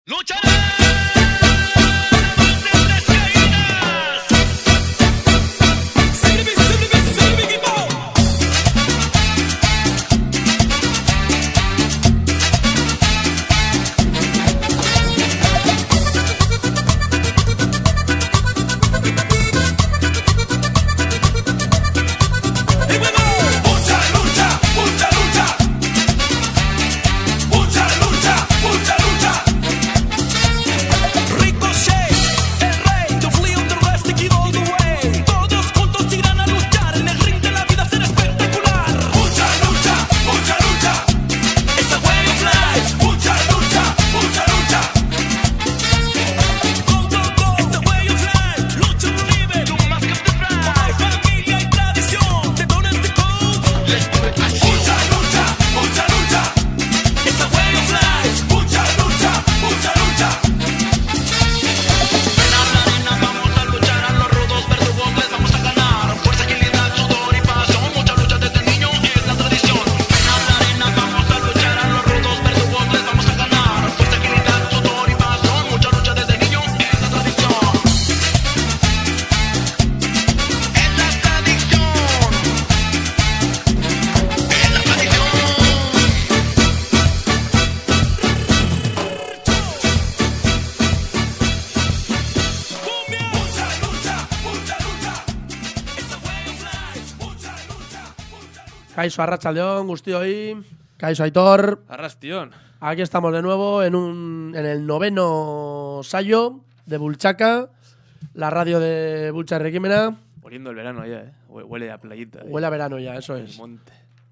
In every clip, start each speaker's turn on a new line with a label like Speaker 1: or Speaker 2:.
Speaker 1: Kaixo Arratsaldeon, guztioi. Kaixo Aitor.
Speaker 2: Arrastion.
Speaker 1: Aquí estamos de nuevo en el 9º sayo de Bulchaca, la radio de Bulcha Requimena.
Speaker 2: Oliendo el verano ya, huele a playita.
Speaker 1: Huele a verano ya, eso
Speaker 2: el
Speaker 1: es.
Speaker 2: Monte.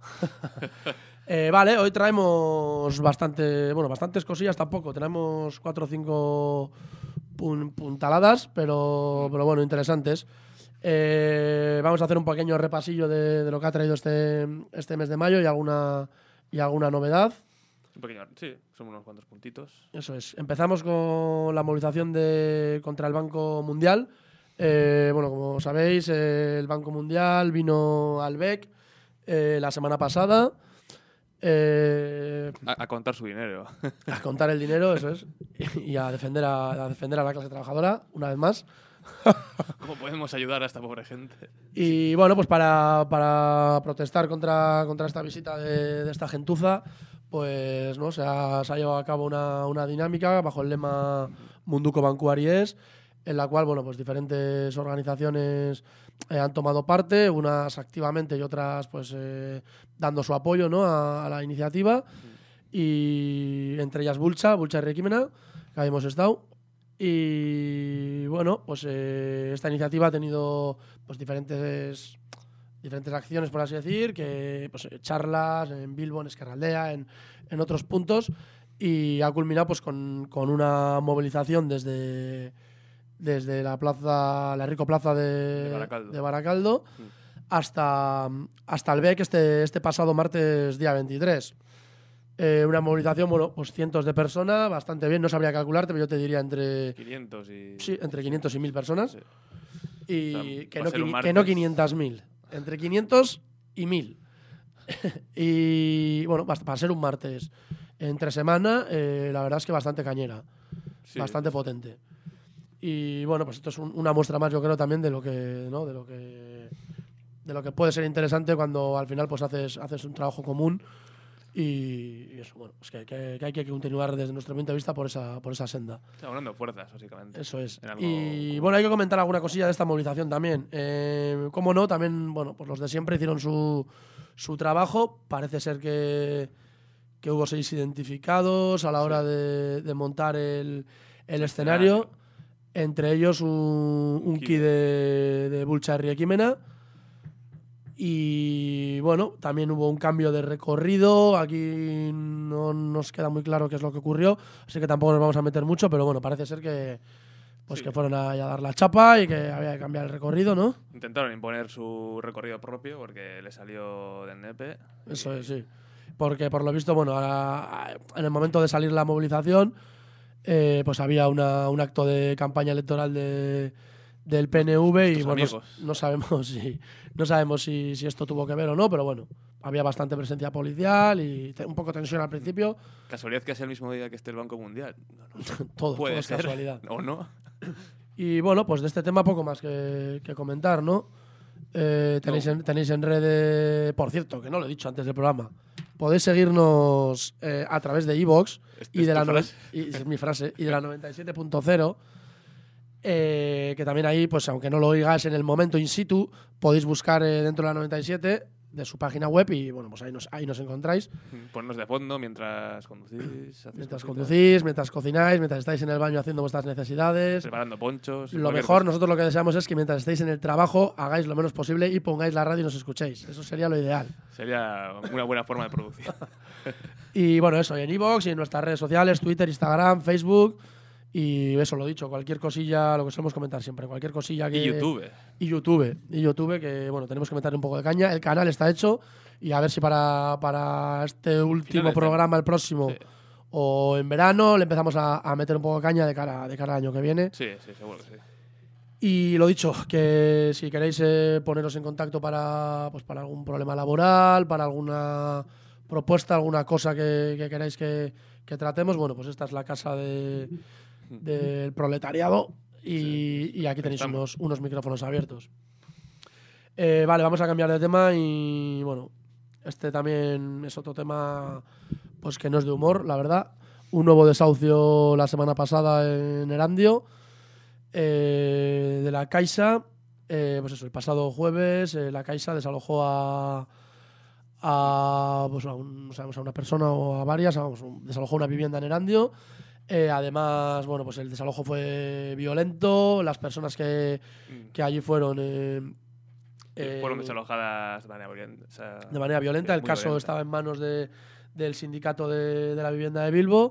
Speaker 1: Vale, hoy traemos bastantes cosillas tampoco. Tenemos 4 o 5 puntaladas, pero bueno, interesantes. Vamos a hacer un pequeño repasillo de lo que ha traído este mes de mayo y alguna novedad.
Speaker 2: Un pequeño, sí, son unos cuantos puntitos.
Speaker 1: Eso es. Empezamos con la movilización contra el Banco Mundial. Como sabéis, el Banco Mundial vino al BEC la semana pasada.
Speaker 2: A contar su dinero.
Speaker 1: A contar el dinero, eso es. Y a defender a la clase trabajadora, una vez más.
Speaker 2: ¿Cómo podemos ayudar a esta pobre gente?
Speaker 1: Y bueno, pues para protestar contra esta visita de esta gentuza, pues no se ha llevado a cabo una dinámica bajo el lema Munduko Bankuari-ez, en la cual pues diferentes organizaciones han tomado parte, unas activamente y otras pues dando su apoyo, ¿no?, a la iniciativa, y entre ellas Bulcha Requimena, que habíamos estado. Y bueno, pues esta iniciativa ha tenido pues diferentes acciones, por así decir, que pues charlas en Bilbo, en Esquerraldea, en otros puntos, y ha culminado pues con una movilización desde la Rico Plaza de Baracaldo hasta el BEC este pasado martes día 23. Una movilización, pues cientos de personas, bastante bien, no sabría calcularte, pero yo te diría entre
Speaker 2: 500 y...
Speaker 1: Sí, entre 500 y 1000 personas. Sí. Y o sea, que no 500.000, entre 500 y 1000. Y bueno, para ser un martes entre semana, la verdad es que bastante cañera, sí, bastante potente. Y bueno, pues esto es una muestra más, yo creo, también de lo que puede ser interesante cuando al final pues haces un trabajo común. Y eso, bueno, es que hay que continuar desde nuestro punto de vista por esa senda.
Speaker 2: Está hablando de fuerzas, básicamente.
Speaker 1: Eso es. Y bueno, hay que comentar alguna cosilla de esta movilización también. Cómo no, también, bueno, pues los de siempre hicieron su trabajo. Parece ser que hubo 6 identificados a la hora de montar el escenario. Entre ellos un ki de Bulcha Requimena. Y bueno, también hubo un cambio de recorrido. Aquí no nos queda muy claro qué es lo que ocurrió, así que tampoco nos vamos a meter mucho, pero bueno, parece ser que que fueron a dar la chapa y que había que cambiar el recorrido, ¿no?
Speaker 2: Intentaron imponer su recorrido propio porque le salió del nepe.
Speaker 1: Eso es, sí. Porque por lo visto, bueno, en el momento de salir la movilización, pues había un acto de campaña electoral de del PNV y
Speaker 2: Tus
Speaker 1: bueno,
Speaker 2: amigos.
Speaker 1: no sabemos si esto tuvo que ver o no, pero bueno, había bastante presencia policial y un poco tensión al principio.
Speaker 2: ¿Casualidad que sea el mismo día que esté el Banco Mundial? No.
Speaker 1: Todo
Speaker 2: Puede
Speaker 1: es
Speaker 2: ser.
Speaker 1: casualidad.
Speaker 2: ¿O no?
Speaker 1: Y bueno, pues de este tema poco más que comentar, ¿no? Tenéis en redes, por cierto, que no lo he dicho antes del programa, podéis seguirnos a través de iVoox y de la es mi frase, y de la 97.0, que también ahí, pues aunque no lo oigáis en el momento in situ, podéis buscar dentro de la 97 de su página web y bueno, pues ahí nos encontráis.
Speaker 2: Ponnos de fondo mientras conducís.
Speaker 1: Mientras cocináis, mientras estáis en el baño haciendo vuestras necesidades.
Speaker 2: Preparando ponchos.
Speaker 1: Lo mejor, nosotros lo que deseamos es que mientras estéis en el trabajo hagáis lo menos posible y pongáis la radio y nos escuchéis. Eso sería lo ideal.
Speaker 2: Sería una buena forma de producir.
Speaker 1: Y bueno, eso, en iVoox y en nuestras redes sociales, Twitter, Instagram, Facebook. Y eso, lo dicho, cualquier cosilla, lo que solemos comentar siempre, cualquier cosilla que...
Speaker 2: Y YouTube.
Speaker 1: Y YouTube, que bueno, tenemos que meterle un poco de caña. El canal está hecho y a ver si para este último programa, el próximo, sí, o en verano, le empezamos a meter un poco de caña de cara al año que viene.
Speaker 2: Sí, seguro que sí.
Speaker 1: Y lo dicho, que si queréis poneros en contacto para algún problema laboral, para alguna propuesta, alguna cosa que queráis que tratemos, bueno, pues esta es la casa del proletariado y aquí tenéis unos micrófonos abiertos. Vale, vamos a cambiar de tema y bueno, este también es otro tema pues que no es de humor, la verdad. Un nuevo desahucio la semana pasada en Erandio de la Caixa. Pues eso, el pasado jueves la Caixa desalojó a una persona o a varias, desalojó una vivienda en Erandio. Además, bueno, pues el desalojo fue violento. Las personas que allí fueron
Speaker 2: desalojadas de manera violenta. O sea,
Speaker 1: de manera violenta. El caso violenta. Estaba en manos del sindicato de la vivienda de Bilbo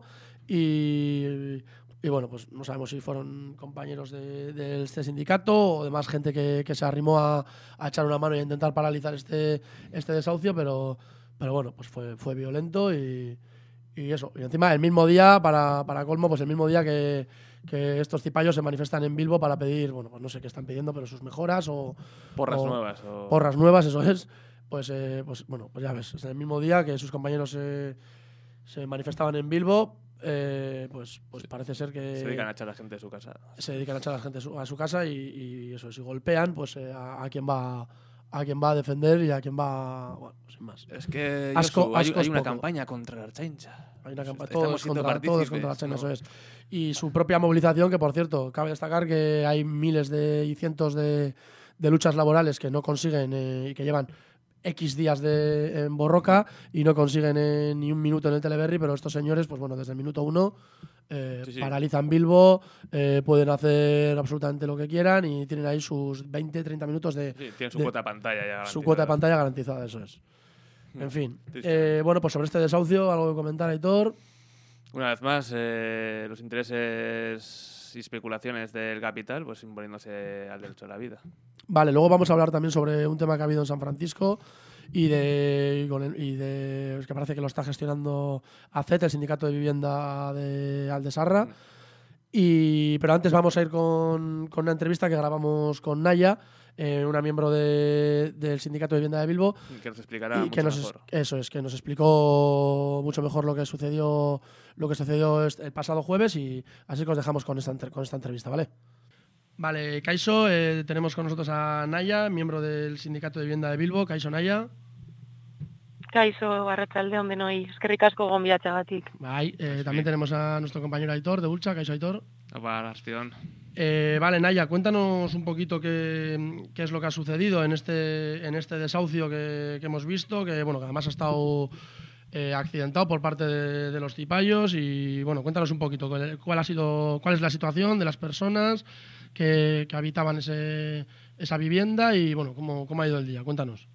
Speaker 1: y bueno, pues no sabemos si fueron compañeros de este sindicato o de más gente que se arrimó a echar una mano y a intentar paralizar este desahucio, pero bueno, pues fue violento y eso. Y encima el mismo día, para colmo, pues el mismo día que estos cipayos se manifiestan en Bilbo para pedir, bueno, pues no sé qué están pidiendo, pero sus mejoras o...
Speaker 2: nuevas.
Speaker 1: Porras nuevas, eso es. Pues bueno, pues ya ves, es el mismo día que sus compañeros se manifestaban en Bilbo, pues parece ser que...
Speaker 2: Se dedican a echar a la gente de su casa.
Speaker 1: Se dedican a echar a la gente a su casa y eso, si golpean, pues a quien va a defender y a quien va... Bueno, pues sin más.
Speaker 2: Es que hay una campaña contra la Ertzaintza.
Speaker 1: Hay una campaña, todos contra la Ertzaintza, eso es. Y su propia movilización, que por cierto, cabe destacar que hay miles y cientos de luchas laborales que no consiguen y que llevan X días en Borroca y no consiguen ni un minuto en el Teleberri, pero estos señores, pues bueno, desde el minuto 1 paralizan Bilbo, pueden hacer absolutamente lo que quieran y tienen ahí sus 20-30 minutos de...
Speaker 2: Sí, tienen su cuota de pantalla ya garantizada.
Speaker 1: Su cuota de pantalla garantizada, eso es. En fin. Bueno, pues sobre este desahucio, algo que comentar, Aitor.
Speaker 2: Una vez más, los intereses y especulaciones del capital, pues imponiéndose al derecho a la vida.
Speaker 1: Vale, luego vamos a hablar también sobre un tema que ha habido en San Francisco y de que parece que lo está gestionando ACET, el sindicato de vivienda de Aldesarra. Pero antes vamos a ir con una entrevista que grabamos con Naya, una miembro del sindicato de vivienda de Bilbo,
Speaker 2: que nos explicará mucho mejor.
Speaker 1: Eso es, que nos explicó mucho mejor lo que sucedió el pasado jueves, y así que os dejamos con esta entrevista, ¿vale? Vale, Kaixo, tenemos con nosotros a Naya, miembro del sindicato de vivienda de Bilbo. Kaixo, Naya.
Speaker 3: Kaixo, arratsaldeon denoi, eskerrik asko gonbidatzeagatik.
Speaker 1: Bai, también tenemos a nuestro compañero Aitor de Ultza. Kaixo, Aitor.
Speaker 2: Arratsaldeon.
Speaker 1: Vale, Naya, cuéntanos un poquito qué es lo que ha sucedido en este desahucio que hemos visto, que bueno, que además ha estado accidentado por parte de los cipayos, y bueno, cuéntanos un poquito cuál es la situación de las personas que habitaban esa vivienda y bueno, cómo ha ido el día. Cuéntanos.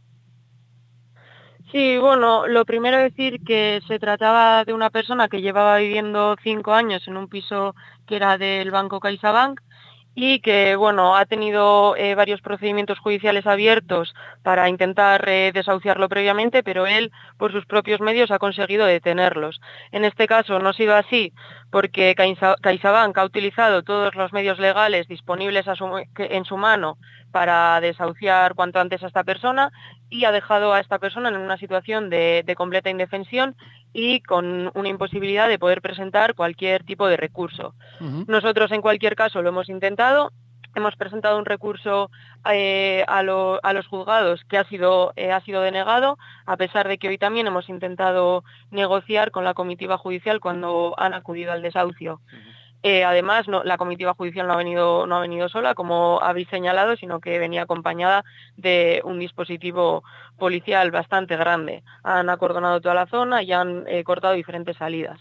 Speaker 3: Sí, bueno, lo primero decir que se trataba de una persona que llevaba viviendo 5 años en un piso que era del Banco CaixaBank y que, bueno, ha tenido varios procedimientos judiciales abiertos para intentar desahuciarlo previamente, pero él, por sus propios medios, ha conseguido detenerlos. En este caso no ha sido así, porque CaixaBank ha utilizado todos los medios legales disponibles en su mano para desahuciar cuanto antes a esta persona y ha dejado a esta persona en una situación de completa indefensión y con una imposibilidad de poder presentar cualquier tipo de recurso. Nosotros, en cualquier caso, lo hemos intentado. Hemos presentado un recurso a los juzgados que ha sido denegado, a pesar de que hoy también hemos intentado negociar con la comitiva judicial cuando han acudido al desahucio. Además, la comitiva judicial no ha venido sola, como habéis señalado, sino que venía acompañada de un dispositivo policial bastante grande. Han acordonado toda la zona y han cortado diferentes salidas.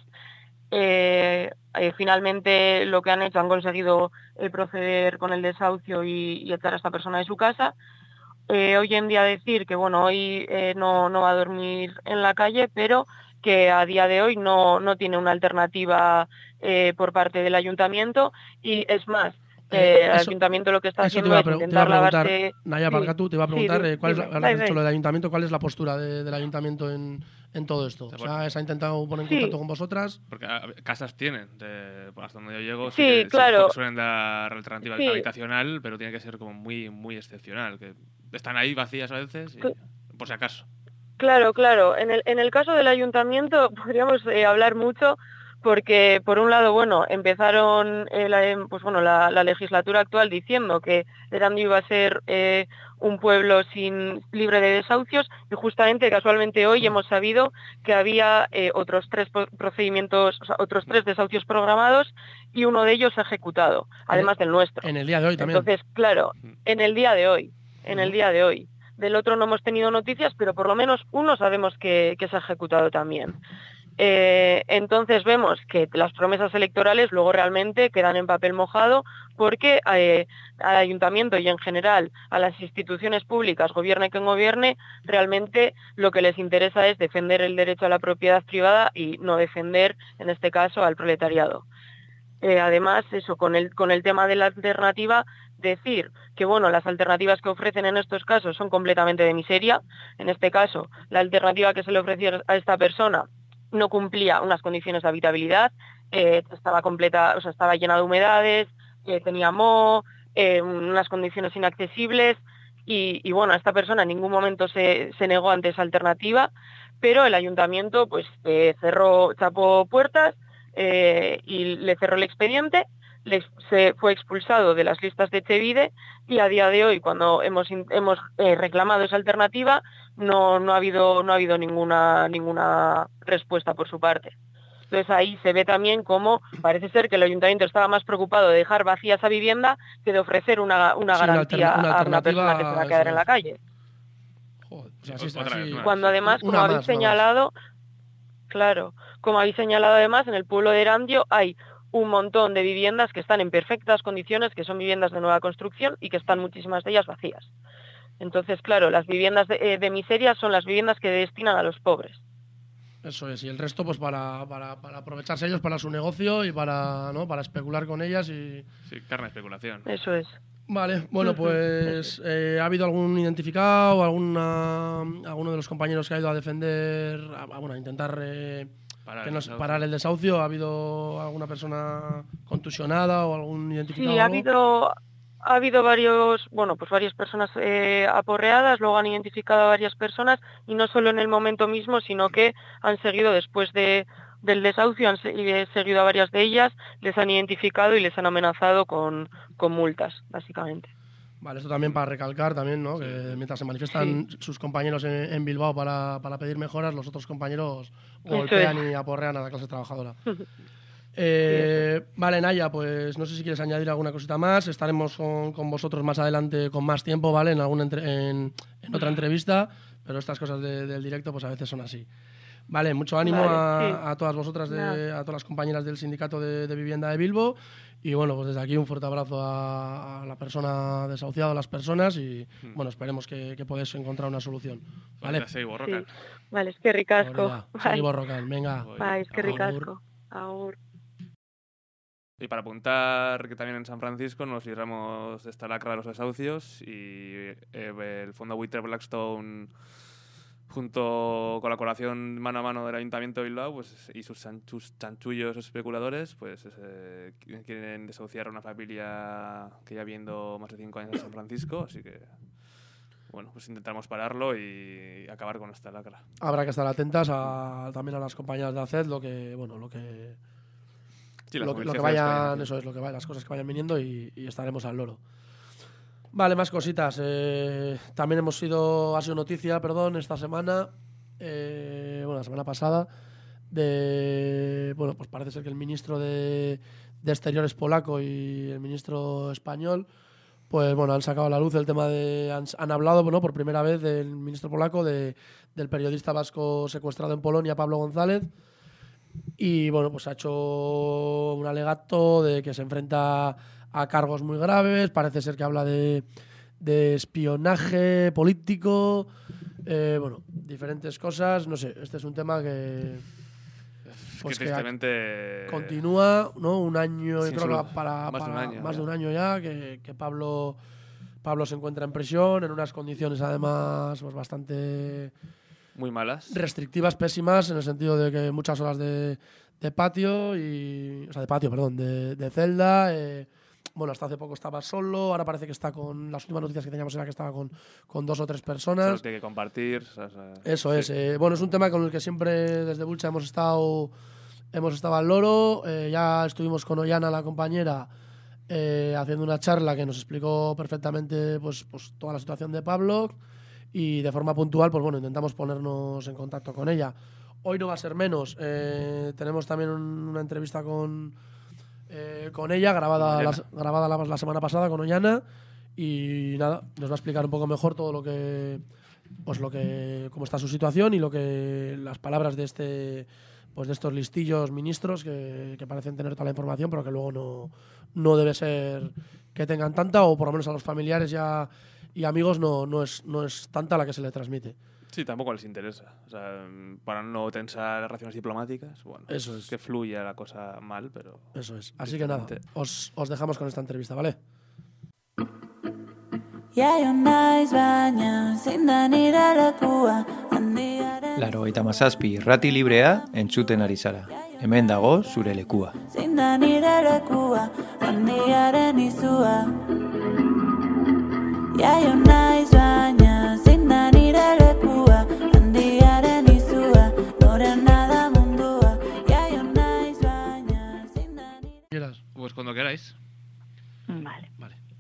Speaker 3: Finalmente lo que han hecho, han conseguido proceder con el desahucio y echar a esta persona de su casa. Hoy en día decir que bueno, hoy no va a dormir en la calle, pero que a día de hoy no tiene una alternativa por parte del ayuntamiento, y es más, el ayuntamiento lo que está haciendo es intentar lavarse...
Speaker 1: Naya Pargatu, te iba a preguntar, has dicho lo del ayuntamiento, ¿cuál es la postura del ayuntamiento en todo esto? O sea, ¿se ha intentado poner en contacto con vosotras?
Speaker 2: Porque casas tienen, hasta donde yo llego,
Speaker 3: sí, claro.
Speaker 2: Suelen dar alternativa habitacional, pero tiene que ser como muy, muy excepcional, que están ahí vacías a veces, y, por si acaso.
Speaker 3: Claro. En el caso del ayuntamiento podríamos hablar mucho, porque por un lado, bueno, empezaron la legislatura actual diciendo que Erandio iba a ser un pueblo libre de desahucios, y justamente, casualmente, hoy hemos sabido que había otros 3 procedimientos, o sea, otros 3 desahucios programados, y uno de ellos ejecutado, además del nuestro.
Speaker 1: En el día de hoy también.
Speaker 3: Entonces, claro, en el día de hoy. Del otro no hemos tenido noticias, pero por lo menos uno sabemos que se ha ejecutado también. Entonces vemos que las promesas electorales luego realmente quedan en papel mojado, porque al ayuntamiento y en general a las instituciones públicas, gobierne quien gobierne, realmente lo que les interesa es defender el derecho a la propiedad privada y no defender, en este caso, al proletariado. Además, eso, con el tema de la alternativa, decir que bueno, las alternativas que ofrecen en estos casos son completamente de miseria. En este caso, la alternativa que se le ofrecía a esta persona no cumplía unas condiciones de habitabilidad, estaba llena de humedades, tenía moho, unas condiciones inaccesibles, y bueno, esta persona en ningún momento se negó ante esa alternativa, pero el ayuntamiento pues chapó puertas y le cerró el expediente. Se fue expulsado de las listas de Etxebide, y a día de hoy, cuando hemos reclamado esa alternativa, no ha habido ninguna respuesta por su parte. Entonces ahí se ve también cómo parece ser que el ayuntamiento estaba más preocupado de dejar vacía esa vivienda que de ofrecer una garantía a una persona que se va a quedar en la calle.
Speaker 1: Joder, pues así,
Speaker 3: cuando además, como habéis señalado, además, en el pueblo de Erandio hay un montón de viviendas que están en perfectas condiciones, que son viviendas de nueva construcción y que están muchísimas de ellas vacías. Entonces, claro, las viviendas de miseria son las viviendas que destinan a los pobres.
Speaker 1: Eso es, y el resto pues para aprovecharse ellos para su negocio y para especular con ellas y...
Speaker 2: Sí, carne de especulación.
Speaker 3: Eso es.
Speaker 1: Vale, bueno, pues ¿ha habido algún identificado, alguno de los compañeros que ha ido a defender, a intentar parar el desahucio? ¿Ha habido alguna persona contusionada o algún identificado?
Speaker 3: Sí, ha habido varias personas aporreadas, luego han identificado a varias personas, y no solo en el momento mismo, sino que han seguido después del desahucio, han seguido a varias de ellas, les han identificado y les han amenazado con multas, básicamente.
Speaker 1: Vale, esto también para recalcar también, ¿no? Que mientras se manifiestan sus compañeros en Bilbao para pedir mejoras, los otros compañeros golpean y aporrean a la clase trabajadora. Vale, Naya, pues no sé si quieres añadir alguna cosita más. Estaremos con vosotros más adelante con más tiempo, ¿vale? En otra entrevista, pero estas cosas del directo pues a veces son así. Vale, mucho ánimo a todas vosotras, a todas las compañeras del sindicato de vivienda de Bilbo, y bueno, pues desde aquí un fuerte abrazo a la persona desahuciada, a las personas, y bueno, esperemos que podáis encontrar una solución. Vale,
Speaker 3: vale, es que ricasco.
Speaker 1: Seguí borrocan, venga.
Speaker 3: Vale, es que ricasco. Agur.
Speaker 2: Y para apuntar que también en San Francisco nos libramos de esta lacra de los desahucios y el fondo buitre Blackstone, junto con la colaboración mano a mano del Ayuntamiento de Bilbao y sus chanchullos especuladores, pues quieren desahuciar a una familia que ya viendo más de 5 años en San Francisco, así que bueno, pues intentamos pararlo y acabar con esta lacra.
Speaker 1: Habrá que estar atentas también a las compañías de ACED, lo que vayan, eso es, las cosas que vayan viniendo y estaremos al loro. Vale, más cositas. También ha sido noticia, esta semana, la semana pasada, pues parece ser que el ministro de Exteriores polaco y el ministro español, pues han sacado a la luz el tema han hablado, por primera vez del ministro polaco del periodista vasco secuestrado en Polonia, Pablo González. Y pues ha hecho un alegato de que se enfrenta a cargos muy graves. Parece ser que habla de espionaje político, diferentes cosas. No sé, este es un tema que
Speaker 2: tristemente
Speaker 1: continúa, ¿no? Un año, yo creo que
Speaker 2: más
Speaker 1: de un año ya que Pablo se encuentra en prisión en unas condiciones además pues bastante
Speaker 2: muy malas,
Speaker 1: restrictivas, pésimas, en el sentido de que muchas horas de patio de celda. Hasta hace poco estaba solo, ahora parece que está con... Las últimas noticias que teníamos era que estaba con 2 o 3 personas.
Speaker 2: Solo tiene que compartir.
Speaker 1: Eso sí. Es un tema con el que siempre desde Bulcha hemos estado al loro. Ya estuvimos con Ollana, la compañera, haciendo una charla que nos explicó perfectamente pues toda la situación de Pablo. Y de forma puntual, pues intentamos ponernos en contacto con ella. Hoy no va a ser menos. Tenemos también una entrevista con ella, grabada la semana pasada con Ollana. Y nada, nos va a explicar un poco mejor todo cómo está su situación y las palabras de estos listillos ministros que parecen tener toda la información, pero que luego no debe ser que tengan tanta, o por lo menos a los familiares y amigos no es tanta la que se le transmite.
Speaker 2: Sí, tampoco les interesa. O sea, para no tensar relaciones diplomáticas,
Speaker 1: eso es.
Speaker 2: Que fluya la cosa mal, pero...
Speaker 1: Eso es. Así que nada, os dejamos con esta entrevista, ¿vale?
Speaker 4: Laurogeita hamazazpi irrati librea entzuten ari zara. Hemen dago zure lekua. Zein da nire lekua, handiaren izua. Jaio naiz baina, zein da nire lekua, handiaren izua. Norena da mundua, jaio naiz baina, zein da nire...
Speaker 2: Pues cuando queráis.
Speaker 3: Vale.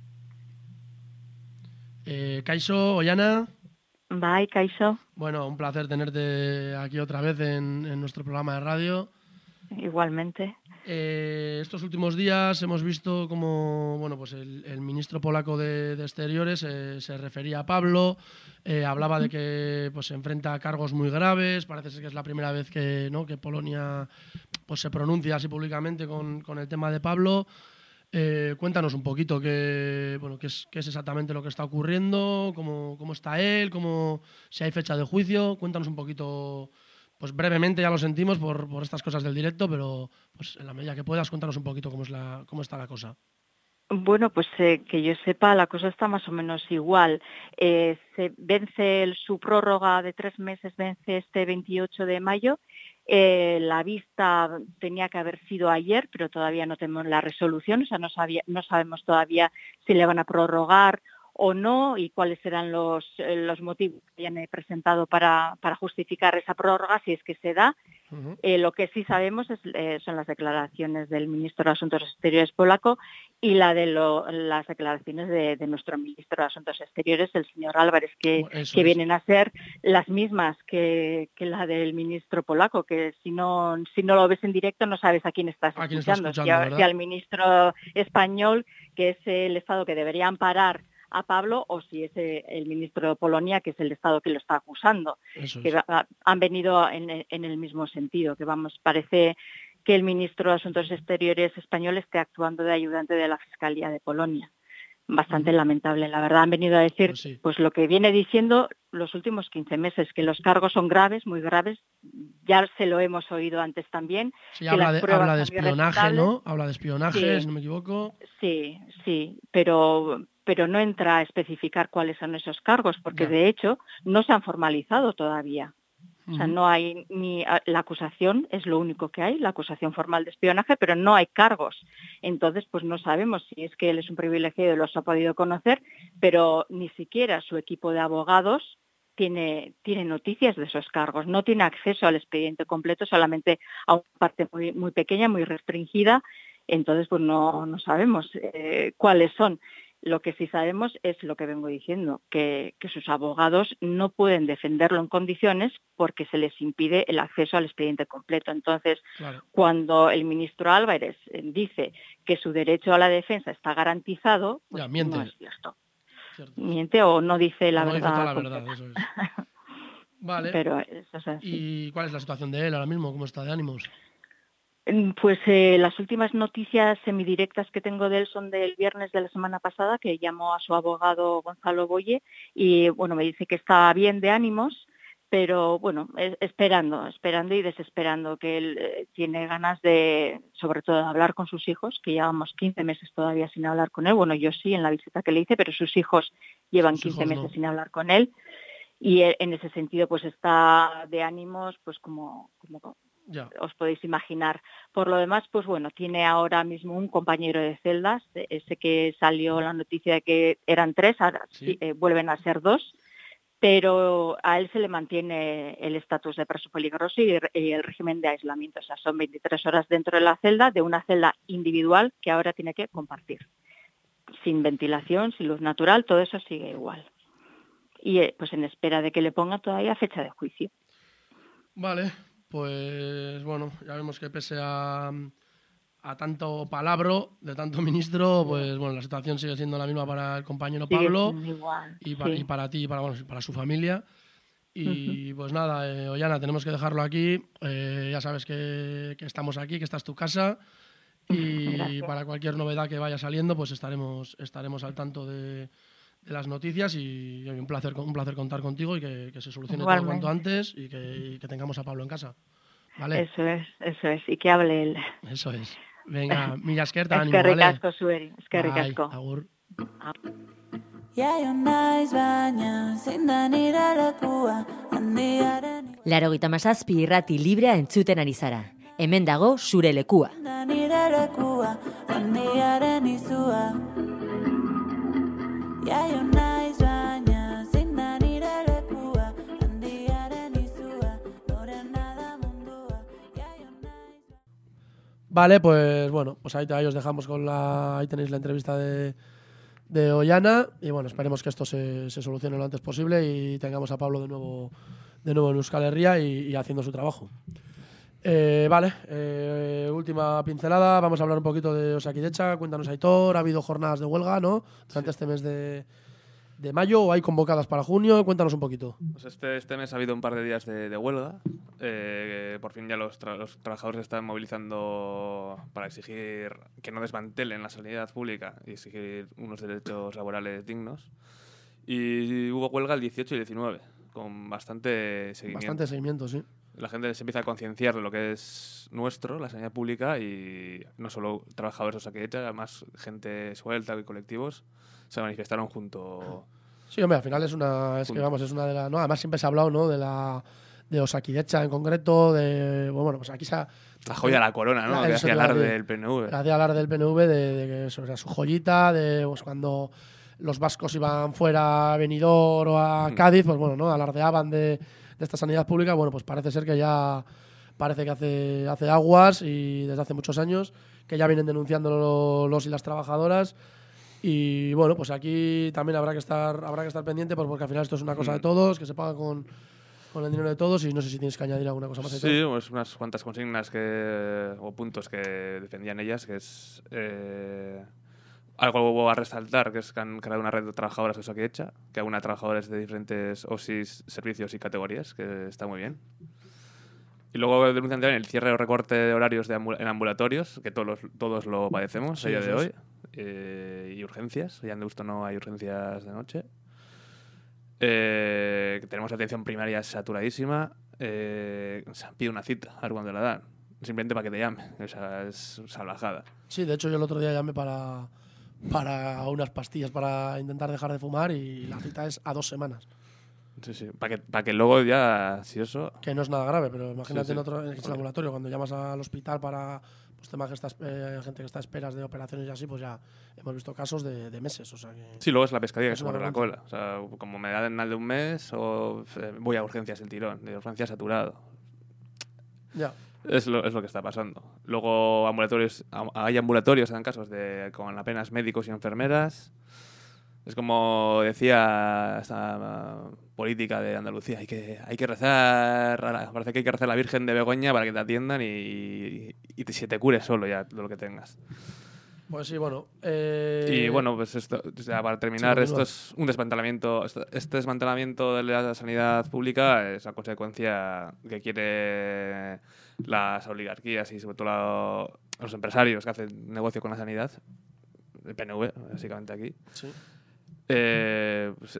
Speaker 1: Kaixo, Ollana.
Speaker 3: Bye, Kaixo.
Speaker 1: Bueno, un placer tenerte aquí otra vez en nuestro programa de radio.
Speaker 3: Igualmente.
Speaker 1: Estos últimos días hemos visto como pues el ministro polaco de Exteriores se refería a Pablo, hablaba de que pues se enfrenta a cargos muy graves. Parece ser que es la primera vez que Polonia pues se pronuncia así públicamente con el tema de Pablo. Cuéntanos un poquito qué es exactamente lo que está ocurriendo, cómo está él, si hay fecha de juicio. Cuéntanos un poquito, pues brevemente, ya lo sentimos por estas cosas del directo, pero pues en la medida que puedas, cuéntanos un poquito cómo está la cosa.
Speaker 3: Bueno, pues que yo sepa, la cosa está más o menos igual. Se vence su prórroga de 3 meses, vence este 28 de mayo. La vista tenía que haber sido ayer, pero todavía no tenemos la resolución, o sea, no sabemos todavía si le van a prorrogar o no y cuáles serán los motivos que hayan presentado para justificar esa prórroga, si es que se da.
Speaker 1: Uh-huh.
Speaker 3: Lo que sí sabemos son las declaraciones del ministro de Asuntos Exteriores polaco y las declaraciones de nuestro ministro de Asuntos Exteriores, el señor Álvarez, que vienen a ser las mismas que la del ministro polaco, que si no lo ves en directo no sabes a quién estás escuchando. Si al ministro español, que es el Estado que debería amparar a Pablo, o si es el ministro de Polonia, que es el Estado que lo está acusando. Que han venido en el mismo sentido, que parece que el ministro de Asuntos Exteriores español esté actuando de ayudante de la Fiscalía de Polonia.
Speaker 5: bastante lamentable. La verdad, han venido a decir
Speaker 1: Pues sí.
Speaker 5: pues lo que viene diciendo los últimos 15 meses, que los cargos son graves, muy graves. Ya se lo hemos oído antes también.
Speaker 1: Sí,
Speaker 5: que
Speaker 1: habla
Speaker 5: las
Speaker 1: de,
Speaker 5: pruebas
Speaker 1: habla de
Speaker 5: son
Speaker 1: espionaje,
Speaker 5: irrefutables.
Speaker 1: ¿no? Habla de espionaje,
Speaker 5: Sí.
Speaker 1: si no me equivoco.
Speaker 5: Sí, pero no entra a especificar cuáles son esos cargos, porque
Speaker 1: Ya.
Speaker 5: de hecho no se han formalizado todavía. O sea,
Speaker 1: Ujú.
Speaker 5: no hay la acusación, es lo único que hay, la acusación formal de espionaje, pero no hay cargos. Entonces, pues no sabemos si es que él es un privilegiado y los ha podido conocer, pero ni siquiera su equipo de abogados tiene noticias de esos cargos, no tiene acceso al expediente completo, solamente a una parte muy, muy pequeña, muy restringida. Entonces, pues no sabemos cuáles son. Lo que sí sabemos es lo que vengo diciendo, que sus abogados no pueden defenderlo en condiciones porque se les impide el acceso al expediente completo. Entonces,
Speaker 1: Claro.
Speaker 5: cuando el ministro Álvarez dice que su derecho a la defensa está garantizado, pues
Speaker 1: Ya, miente.
Speaker 5: no es cierto.
Speaker 1: Cierto.
Speaker 5: Miente o no dice la
Speaker 1: No dice
Speaker 5: verdad
Speaker 1: toda la
Speaker 5: completa.
Speaker 1: verdad, eso es. Vale.
Speaker 5: Pero eso es así.
Speaker 1: ¿Y cuál es la situación de él ahora mismo? ¿Cómo está de ánimos?
Speaker 5: Pues las últimas noticias semidirectas que tengo de él son del viernes de la semana pasada, que llamó a su abogado Gonzalo Boye y bueno, me dice que está bien de ánimos, pero bueno, esperando y desesperando, que él tiene ganas de, sobre todo, de hablar con sus hijos, que llevamos 15 meses todavía sin hablar con él. Bueno, yo sí, en la visita que le hice, pero sus hijos llevan
Speaker 1: Sus
Speaker 5: 15
Speaker 1: hijos
Speaker 5: meses
Speaker 1: no.
Speaker 5: sin hablar con él. Y en ese sentido, pues está de ánimos, pues como
Speaker 1: Ya.
Speaker 5: os podéis imaginar. Por lo demás, pues bueno, tiene ahora mismo un compañero de celdas, ese que salió la noticia de que eran 3, ahora
Speaker 1: Sí.
Speaker 5: vuelven a ser 2, pero a él se le mantiene el estatus de preso peligroso y el régimen de aislamiento. O sea, son 23 horas dentro de la celda, de una celda individual que ahora tiene que compartir. Sin ventilación, sin luz natural, todo eso sigue igual. Y pues en espera de que le ponga todavía fecha de juicio.
Speaker 1: Vale, pues bueno, ya vemos que pese a tanto palabro de tanto ministro, pues bueno, la situación sigue siendo la misma para el compañero
Speaker 5: Sigue
Speaker 1: Pablo
Speaker 5: siendo igual.
Speaker 1: y
Speaker 5: sí.
Speaker 1: para ti y para su familia. Y pues nada, Ollana, tenemos que dejarlo aquí. Ya sabes que estamos aquí, que esta es tu casa. Y
Speaker 5: Gracias.
Speaker 1: para cualquier novedad que vaya saliendo, pues estaremos al tanto de las noticias y un placer contar contigo y que se solucione todo
Speaker 5: Igualmente.
Speaker 1: cuanto antes y que tengamos a Pablo en casa. ¿Vale?
Speaker 5: Eso es. Y que hable él.
Speaker 1: Eso es. Venga, mila esker, eta ánimo,
Speaker 5: Eskerrik
Speaker 1: ¿vale?
Speaker 5: asko zueri. Eskerrik
Speaker 1: Bai,
Speaker 5: asko.
Speaker 1: agur.
Speaker 4: Jaio naiz baina zein da nire lekua handiaren
Speaker 6: 97 irrati librea entzuten ari zara. Hemen dago zure lekua.
Speaker 4: da nire lekua handiaren izua. Jaio naiz baina zein da nire lekua handiaren izua. Norena da mundua. Jaio naiz.
Speaker 1: Vale, pues bueno, pues ahí os dejamos ahí tenéis la entrevista de Ollana y bueno, esperemos que esto se solucione lo antes posible y tengamos a Pablo de nuevo en Euskal Herria y haciendo su trabajo. Vale, última pincelada, vamos a hablar un poquito de Osakidetza. Cuéntanos, Aitor, ha habido jornadas de huelga, ¿no? Durante este mes de mayo, o hay convocadas para junio, cuéntanos un poquito.
Speaker 2: Pues este mes ha habido un par de días de huelga. Por fin ya los trabajadores se están movilizando para exigir que no desmantelen la sanidad pública y exigir unos derechos laborales dignos. Y hubo huelga el 18 y 19, con bastante seguimiento.
Speaker 1: Bastante seguimiento, sí.
Speaker 2: La gente se empieza a concienciar de lo que es nuestro, la sanidad pública, y no solo trabajadores de Osakidetza, además gente suelta y colectivos se manifestaron junto.
Speaker 1: Sí, hombre, al final es una de las, no, además siempre se ha hablado, ¿no? de Osakidetza en concreto, bueno, pues aquí
Speaker 2: La joya de la corona, ¿no? Que hacía alarde del PNV.
Speaker 1: Hacía alarde del PNV de que eso era su joyita, de pues, cuando los vascos iban fuera a Benidorm o a Cádiz, pues bueno, ¿no? Alardeaban de esta sanidad pública. Bueno, pues parece ser que ya hace aguas y desde hace muchos años que ya vienen denunciando los y las trabajadoras. Y bueno, pues aquí también habrá que estar pendiente porque al final esto es una cosa de todos, que se paga con el dinero de todos, y no sé si tienes que añadir alguna cosa más.
Speaker 2: Sí, pues unas cuantas consignas o puntos que defendían ellas, que es algo a resaltar, que es que han creado una red de trabajadoras de Osakidetza, que una trabajadoras de diferentes OSIs, servicios y categorías, que está muy bien. Y luego denuncian también el cierre o recorte de horarios en ambulatorios, que todos lo padecemos a día de hoy. y urgencias. Ya en Deusto no hay urgencias de noche. Tenemos atención primaria saturadísima. Pide una cita, a ver cuándo la dan. Simplemente para que te llame. O sea, es salvajada.
Speaker 1: Sí, de hecho yo el otro día llamé para unas pastillas para intentar dejar de fumar y la cita es a 2 semanas.
Speaker 2: Sí. Para que luego ya, si eso...
Speaker 1: Que no es nada grave, pero imagínate
Speaker 2: Sí.
Speaker 1: en el ambulatorio, cuando llamas al hospital para pues, temas que gente que está a esperas de operaciones y así, pues ya hemos visto casos de meses. O sea que
Speaker 2: Sí, luego es la pescadilla que
Speaker 1: Es
Speaker 2: se
Speaker 1: una
Speaker 2: pone la
Speaker 1: vergüenza.
Speaker 2: cola. O sea, como me dan mal de un mes, o voy a urgencias el tirón, de urgencias saturado.
Speaker 1: ya.
Speaker 2: Es lo que está pasando. Luego hay ambulatorios, en casos con apenas médicos y enfermeras. Es como decía esta política de Andalucía, hay que rezar, parece que hay que rezar a la Virgen de Begoña para que te atiendan y se te cure solo ya todo lo que tengas.
Speaker 1: Pues sí, bueno.
Speaker 2: Y bueno, pues esto, o sea, para terminar,
Speaker 1: sí,
Speaker 2: esto es un desmantelamiento. Este desmantelamiento de la sanidad pública es a consecuencia que quiere las oligarquías y sobre todo los empresarios que hacen negocio con la sanidad, el PNV, básicamente aquí.
Speaker 1: Sí.
Speaker 2: Pues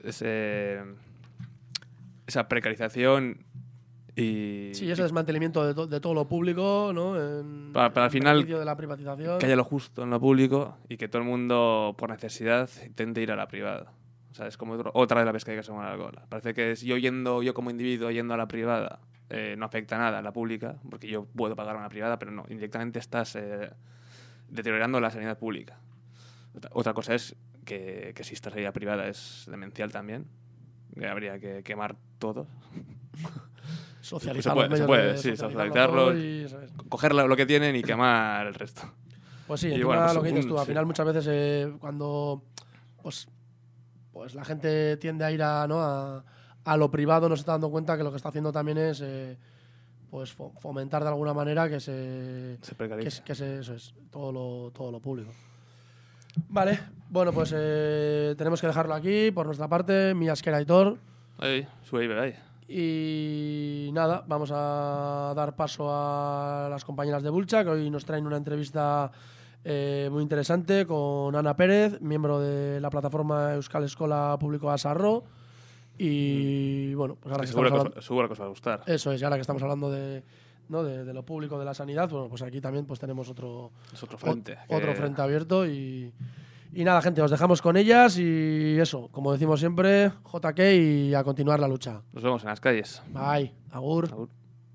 Speaker 2: esa precarización y
Speaker 1: Sí, ese desmantelamiento de todo lo público, ¿no?
Speaker 2: Para al final
Speaker 1: beneficio de la privatización.
Speaker 2: que haya lo justo en lo público y que todo el mundo, por necesidad, intente ir a la privada. O sea, es como otra de la pesca que se mueve la cola. Parece que yo como individuo yendo a la privada no afecta nada a la pública, porque yo puedo pagar una privada, pero no, indirectamente estás deteriorando la sanidad pública. Otra cosa es que si esta sanidad privada es demencial también, que habría que quemar todo.
Speaker 1: Socializar
Speaker 2: Se
Speaker 1: los
Speaker 2: puede,
Speaker 1: medios
Speaker 2: sí,
Speaker 1: de
Speaker 2: socializarlo,
Speaker 1: todo y eso es.
Speaker 2: coger lo que tienen y quemar el resto.
Speaker 1: Pues sí,
Speaker 2: Y
Speaker 1: encima
Speaker 2: bueno, pues
Speaker 1: lo que dices tú, al
Speaker 2: sí.
Speaker 1: final muchas veces cuando pues la gente tiende a ir a lo privado, no se está dando cuenta que lo que está haciendo también es pues fomentar de alguna manera que se
Speaker 2: precariza.
Speaker 1: eso es todo lo público. Vale, bueno, pues tenemos que dejarlo aquí por nuestra parte. Mi asquera Aitor.
Speaker 2: Ahí, sube ahí, ahí.
Speaker 1: Y nada, vamos a dar paso a las compañeras de Bulcha, que hoy nos traen una entrevista muy interesante con Ana Pérez, miembro de la plataforma Euskal Eskola Publikoa Sarro. Y bueno, pues ahora que estamos hablando,
Speaker 2: Seguro que os va a gustar.
Speaker 1: eso es, y ahora que estamos hablando de lo público, de la sanidad, bueno, pues aquí también pues tenemos otro
Speaker 2: frente.
Speaker 1: otro frente abierto y nada, gente, os dejamos con ellas y eso, como decimos siempre, JK y a continuar la lucha.
Speaker 2: Nos vemos en las calles.
Speaker 1: Bye, agur.
Speaker 2: Agur.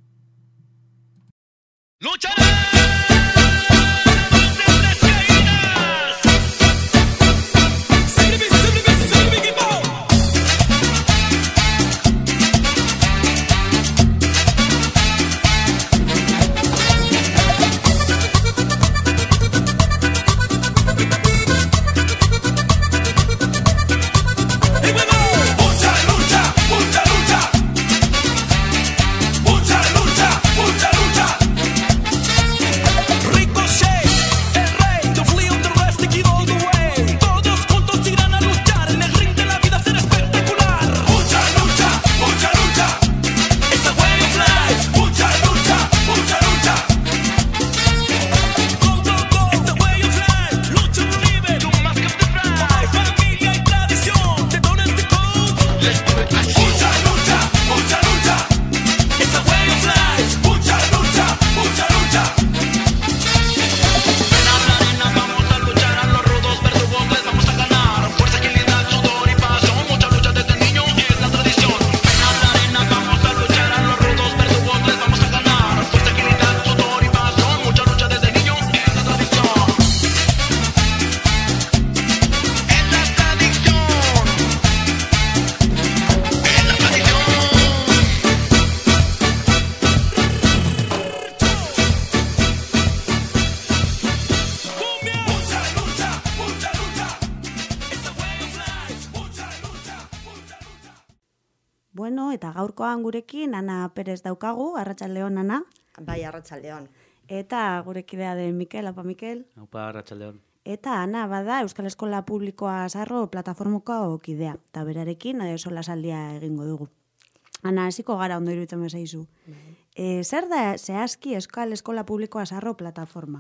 Speaker 7: Bueno, eta gaurkoan gurekin Ana Perez daukagu, arratsaldeon Ana.
Speaker 8: Bai, arratsaldeon.
Speaker 7: Eta gurekidea den Mikel, apa Mikel.
Speaker 9: Aupa, arratsaldeon.
Speaker 7: Eta Ana, bada Euskal Eskola Publikoa Sarro plataformoko kidea, eta berarekin solasaldia egingo dugu. Ana, hasiko gara ondo iruditzen bezaizu. Zer da zehazki Euskal Eskola Publikoa Sarro plataforma?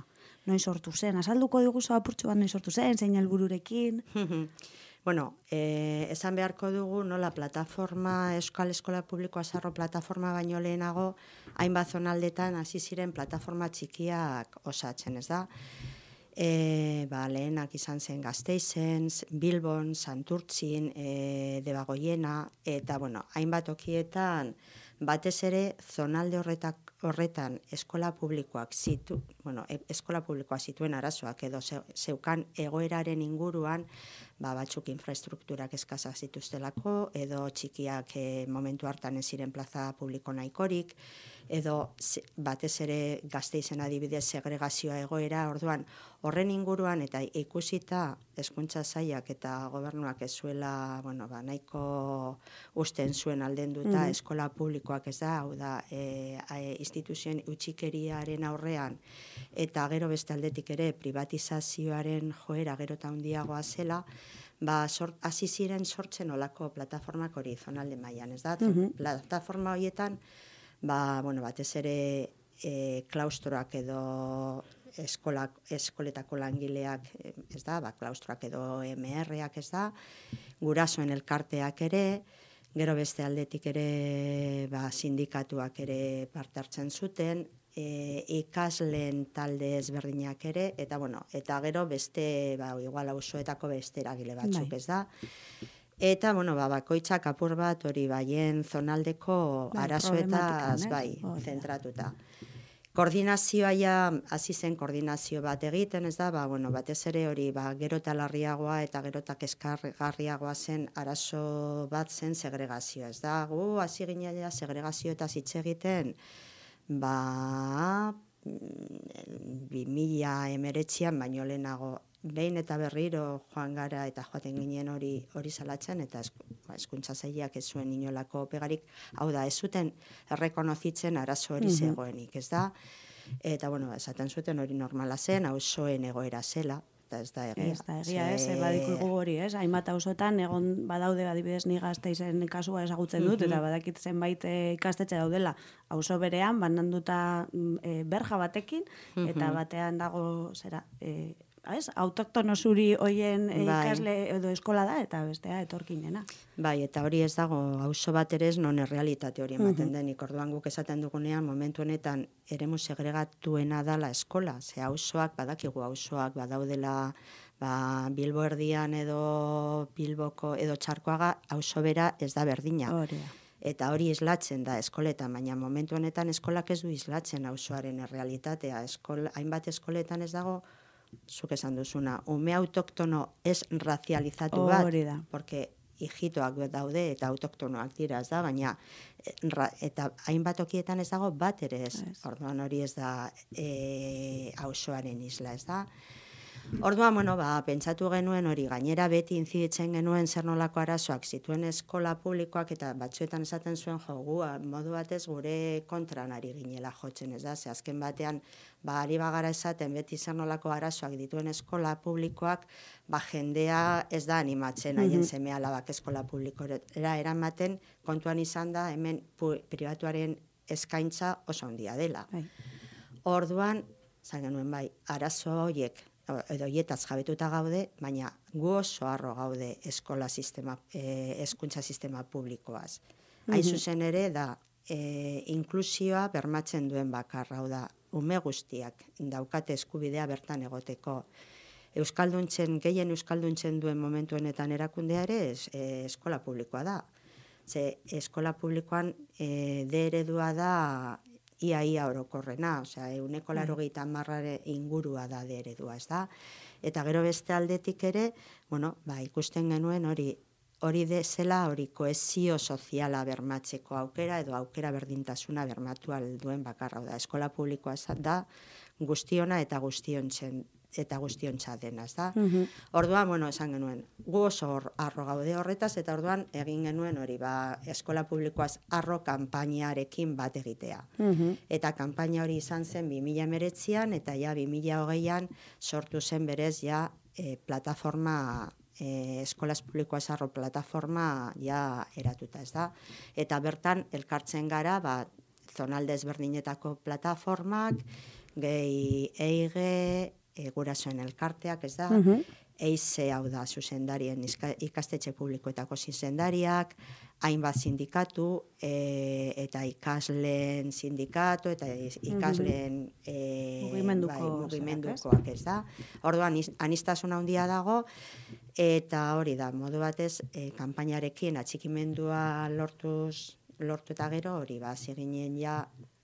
Speaker 7: noiz sortu zen? Azalduko diguzu apurtxo bat noiz sortu zen, zein helbururekin?
Speaker 8: Bueno, esan beharko dugu, nola plataforma, Euskal Eskola Publikoa Sarro plataforma baino lehenago, hainbat zonaldetan hasi ziren plataforma txikiak osatzen, ez da? Lehenak izan zen Gasteizen, Bilbon, Santurtzin, Debagoiena, eta hainbat okietan, batez ere zonalde horretan eskola publikoak zituen arazoak edo zeukan egoeraren inguruan, batzuk infraestrukturak eskasa zituztelako, edo txikiak momentu hartan ez ziren plaza publiko nahikorik, edo batez ere Gasteizen adibidez segregazioa egoera, orduan horren inguruan eta ikusita hezkuntza sailak eta gobernuak ez zuela, nahiko usten zuen aldenduta eskola publikoak ez da, hau da, instituzioen utxikeriaren aurrean, eta gero beste aldetik ere privatizazioaren joera gero eta handiagoa zela, hasi ziren sortzen olako plataformak hori zonalde mailan, ez da? Plataforma horietan, batez ere klaustroak edo eskoletako langileak, ez da, klaustroak edo MR-ak, ez da, gurasoen elkarteak ere, gero beste aldetik ere sindikatuak ere parte hartzen zuten, ikasleen talde ezberdinak ere, eta gero beste, igual auzoetako beste eragile batzuk, ez da. Eta, bakoitzak apur bat hori baien zonaldeko arazoetaz zentratuta. Koordinazioa hasi zen koordinazio bat egiten, ez da, batez ere hori gero eta larriagoa eta gero eta kezkargarriagoa zen arazo bat zen segregazioa, ez da. Gu hasi ginela segregazioetaz hitz egiten, 2019an baino lehenago, behin eta berriro joan gara eta joaten ginen hori salatzen, eta hezkuntza sailak ez zuen inolako pegarik, hau da, ez zuten errekonozitzen arazo hori zegoenik, ez da? Eta, esaten zuten hori normala zen, auzoen egoera zela, eta ez da egia.
Speaker 7: Ez da egia, badikugu hori, hainbat auzoetan egon badaude adibidez ni Gasteizen kasua ezagutzen dut, eta badakit zenbait ikastetxe daudela auzo berean, bananduta berja batekin, eta batean dago, autoktono zuri hoien ikasle edo eskola da, eta bestea etorkinena.
Speaker 8: Eta hori ez dago auzo bat ere ez non errealitate hori ematen denik. Orduan guk esaten dugunean momentu honetan eremu segregatuena dala eskola, ze auzoak, badakigu auzoak badaudela Bilbo erdian edo Bilboko edo Txarkoaga auzo bera ez da berdina. Eta hori islatzen da eskoletan, baina momentu honetan eskolak ez du islatzen auzoaren errealitatea. Hainbat eskoletan ez dago, zuk esan duzuna, ume autoktono ez razializatu bat, porque hijitoak daude eta autoktonoak dira, ez da, baina eta hainbat okietan ez dago bat ere ez. Orduan hori ez da auzoaren isla, ez da. Orduan, pentsatu genuen hori, gainera beti inziditzen genuen zer nolako arazoak zituen eskola publikoak, eta batzuetan esaten zuen modu batez gure kontran ari ginela jotzen, ez da, ze azken batean, ari bagara esaten beti zer nolako arazoak dituen eskola publikoak, jendea ez da animatzen haien seme alabak eskola publikora eramaten, kontuan izan da hemen pribatuaren eskaintza oso handia dela. Orduan, zan genuen arazo horiek, edo hietaz jabetuta gaude, baina gu oso harro gaude hezkuntza sistema publikoaz. Hain zuzen ere da inklusioa bermatzen duen bakarra, hau da, ume guztiak daukate eskubidea bertan egoteko. Gehien euskalduntzen duen momentu honetan erakundea ere eskola publikoa da. Ze eskola publikoan D eredua da ia orokorrena, osea, 80% ingurua da D eredua, ez da? Eta gero beste aldetik ere, ikusten genuen hori zela hori kohesio soziala bermatzeko aukera edo aukera berdintasuna bermatu alduen bakarra da. Eskola publikoa da guztiona eta guztiontza dena, ez da? Orduan, esan genuen, gu oso harro gaude horretaz, eta orduan egin genuen hori, eskola publikoaz harro kanpainarekin bat egitea. Eta kanpaina hori izan zen 2019an, eta 2020an sortu zen berez plataforma, eskolaz publikoaz harro plataforma eratuta, ez da? Eta bertan elkartzen gara, zonalde ezberdinetako plataformak, gehi EIGE, gurasoen elkarteak, ez da, EIZE hau da zuzendarien ikastetxe publikoetako zuzendariak, hainbat sindikatu eta ikasleen sindikatu eta ikasleen mugimendukoak, ez da. Orduan, aniztasuna handia dago, eta hori da, modu batez, kanpainarekin atxikimendua lortu eta gero, hori ziginen ja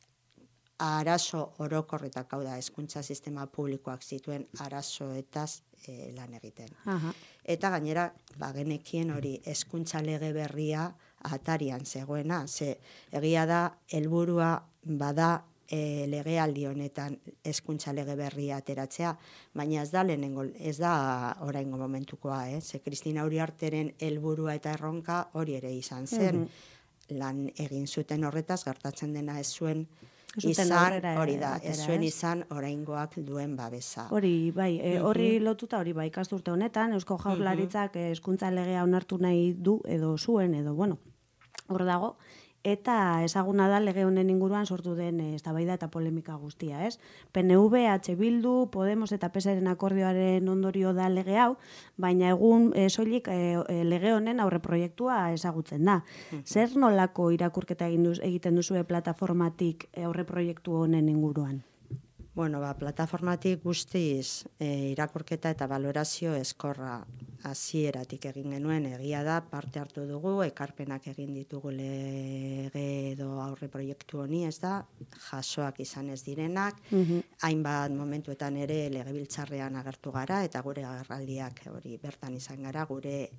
Speaker 8: arazo orokorretak, hau da, hezkuntza sistema publikoak zituen arazoetaz lan egiten. Eta gainera, genekien hori hezkuntza lege berria atarian zegoena, ze egia da, helburua bada legealdi honetan hezkuntza lege berria ateratzea, baina ez da oraingo momentukoa, ze Kristina Uriarteren helburua eta erronka hori ere izan zen. Lan egin zuten horretaz, gertatzen dena ez zuen izan, hori da, ez zuen izan oraingoak duen babesa.
Speaker 7: Hori, bai, horri lotuta hori, bai, ikasturte honetan, Eusko Jaurlaritzak hezkuntza legea onartu nahi du, edo zuen, edo, bueno, hor dago, eta ezaguna da lege honen inguruan sortu den eztabaida eta polemika guztia, ez? PNV, H Bildu, Podemos eta PSren akordioaren ondorio da lege hau, baina egun soilik lege honen aurreproiektua ezagutzen da. Zer nolako irakurketa egiten duzue plataformatik aurreproiektu honen inguruan?
Speaker 8: Bueno, plataformatik guztiz irakurketa eta valorazio eskorra hasieratik egin genuen, egia da, parte hartu dugu, ekarpenak egin ditugu lege edo aurreproiektu honi, ez da, jasoak izan ez direnak, hainbat momentuetan ere legebiltzarrean agertu gara, eta gure agerraldiak hori bertan izan gara, gure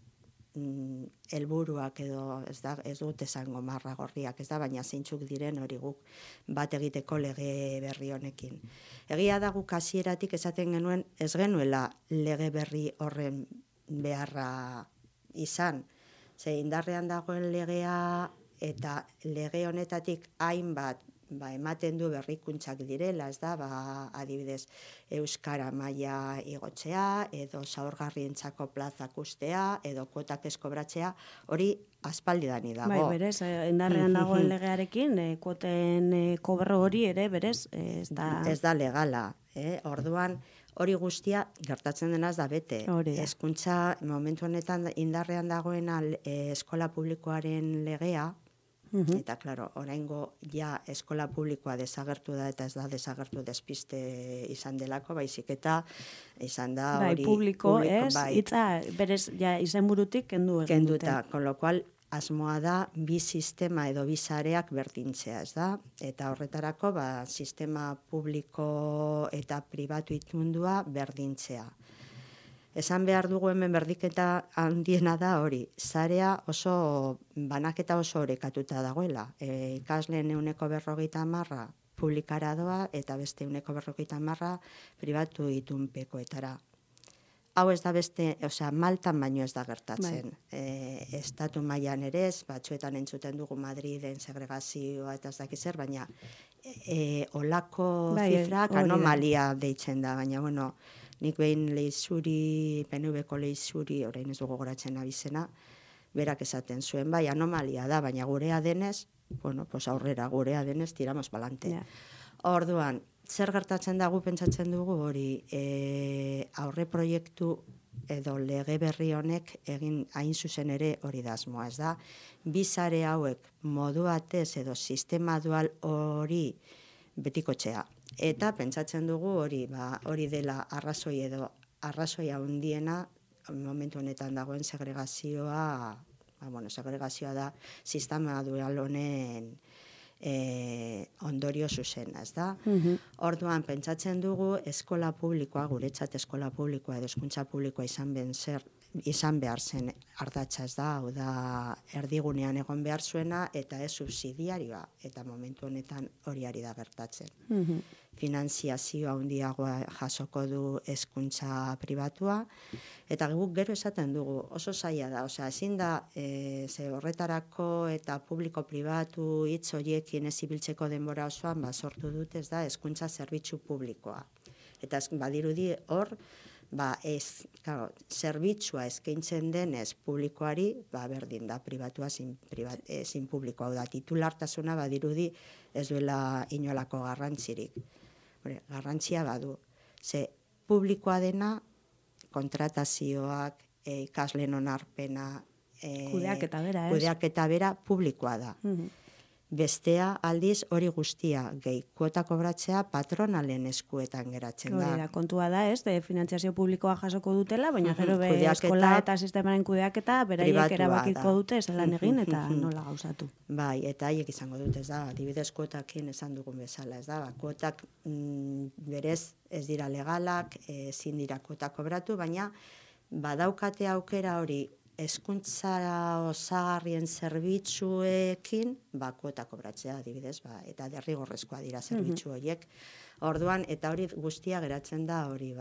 Speaker 8: helburuak edo ez dut esango marra gorriak, ez da, baina zeintzuk diren hori guk bat egiteko lege berri honekin. Egia da guk hasieratik esaten genuen ez genuela lege berri horren beharra izan. Ze indarrean dagoen legea eta lege honetatik hainbat ematen du berrikuntzak direla, ez da, adibidez, euskara maila igotzea, edo zaurgarrientzako plazak ustea, edo kuotak ez kobratzea, hori aspaldidani dago.
Speaker 7: Bai, berez, indarrean dagoen legearekin, kuoten kobro hori ere, berez, ez
Speaker 8: da legala. Orduan, hori guztia gertatzen denaz da bete. Hezkuntza momentu honetan indarrean dagoena eskola publikoaren legea, eta, klaro, oraingo ja eskola publikoa desagertu da, eta ez da desagertu despiste izan delako, baizik eta izan da hori...
Speaker 7: Publiko, ez? Itza, berez, ja, izenburutik kendu egin dute.
Speaker 8: Kenduta, con lo cual, asmoa da bi sistema edo bi sareak berdintzea, ez da? Eta horretarako, sistema publiko eta pribatu itundua berdintzea. Esan behar dugu hemen berdiketa handiena da hori, sarea oso, banaketa oso orekatuta dagoela. Ikasleen 150 publikara doa eta beste 150 pribatu itunpekoetara. Hau ez da beste, Maltan baino ez da gertatzen. Estatu mailan ere ez, batzuetan entzuten dugu Madriden segregazioa eta ez dakiz zer, baina olako zifrak anomalia deitzen da, baina, bueno, nik behin Lehizuri, PNV-ko Lehizuri, orain ez dugu goratzen abizena, berak esaten zuen, bai, anomalia da, baina gurea denez, bueno, pues aurrera gurea denez, tiramos balante. Orduan, zer gertatzen dago pentsatzen dugu hori aurre proiektu edo lege berri honek egin hain zuzen ere hori da asmoa, ez da? Bi sare hauek modu batez edo sistema dual hori betikotxea. Eta pentsatzen dugu hori dela arrazoia handiena momentu honetan dagoen segregazioa, segregazioa da sistema dual honen ondorio zuzena, ez da? Orduan, pentsatzen dugu eskola publikoa, guretzat eskola publikoa edo hezkuntza publikoa izan behar zen ardatza, ez da? Hau da, erdigunean egon behar zuena eta ez subsidiarioa, eta momentu honetan hori ari da gertatzen. Finanziazioa handiagoa jasoko du hezkuntza pribatua, eta guk gero esaten dugu, oso zaila da, ezin da, ze horretarako eta publiko-pribatu hitz horiekin ez ibiltzeko denbora osoan, sortu dut ez da, hezkuntza zerbitzu publikoa. Eta badirudi hor, zerbitzua eskaintzen denez publikoari, berdin da, pribatua zin publikoa, da, titulartasuna badirudi ez duela inolako garrantzirik. Garrantzia badu, ze publikoa dena, kontratazioak, ikasleen onarpena, kudeaketa bera publikoa da. Bestea aldiz hori guztia gehi kuota kobratzea patronalen eskuetan geratzen da.
Speaker 7: Hori da, kontua da, ez? Finantziazio publikoa jasoko dutela, baina gero eskola eta sistemaren kudeaketa beraiek erabakiko dute zelan egin eta nola gauzatu.
Speaker 8: Bai, eta haiek izango dute, ez da, adibidez kuotakin esan dugun bezala, ez da, kuotak berez ez dira legalak, ezin dira kuota kobratu, baina badaukate aukera hori hezkuntza osagarrien zerbitzuekin kuota kobratzea adibidez, eta derrigorrezkoa dira zerbitzu horiek. Orduan, eta hori guztia geratzen da hori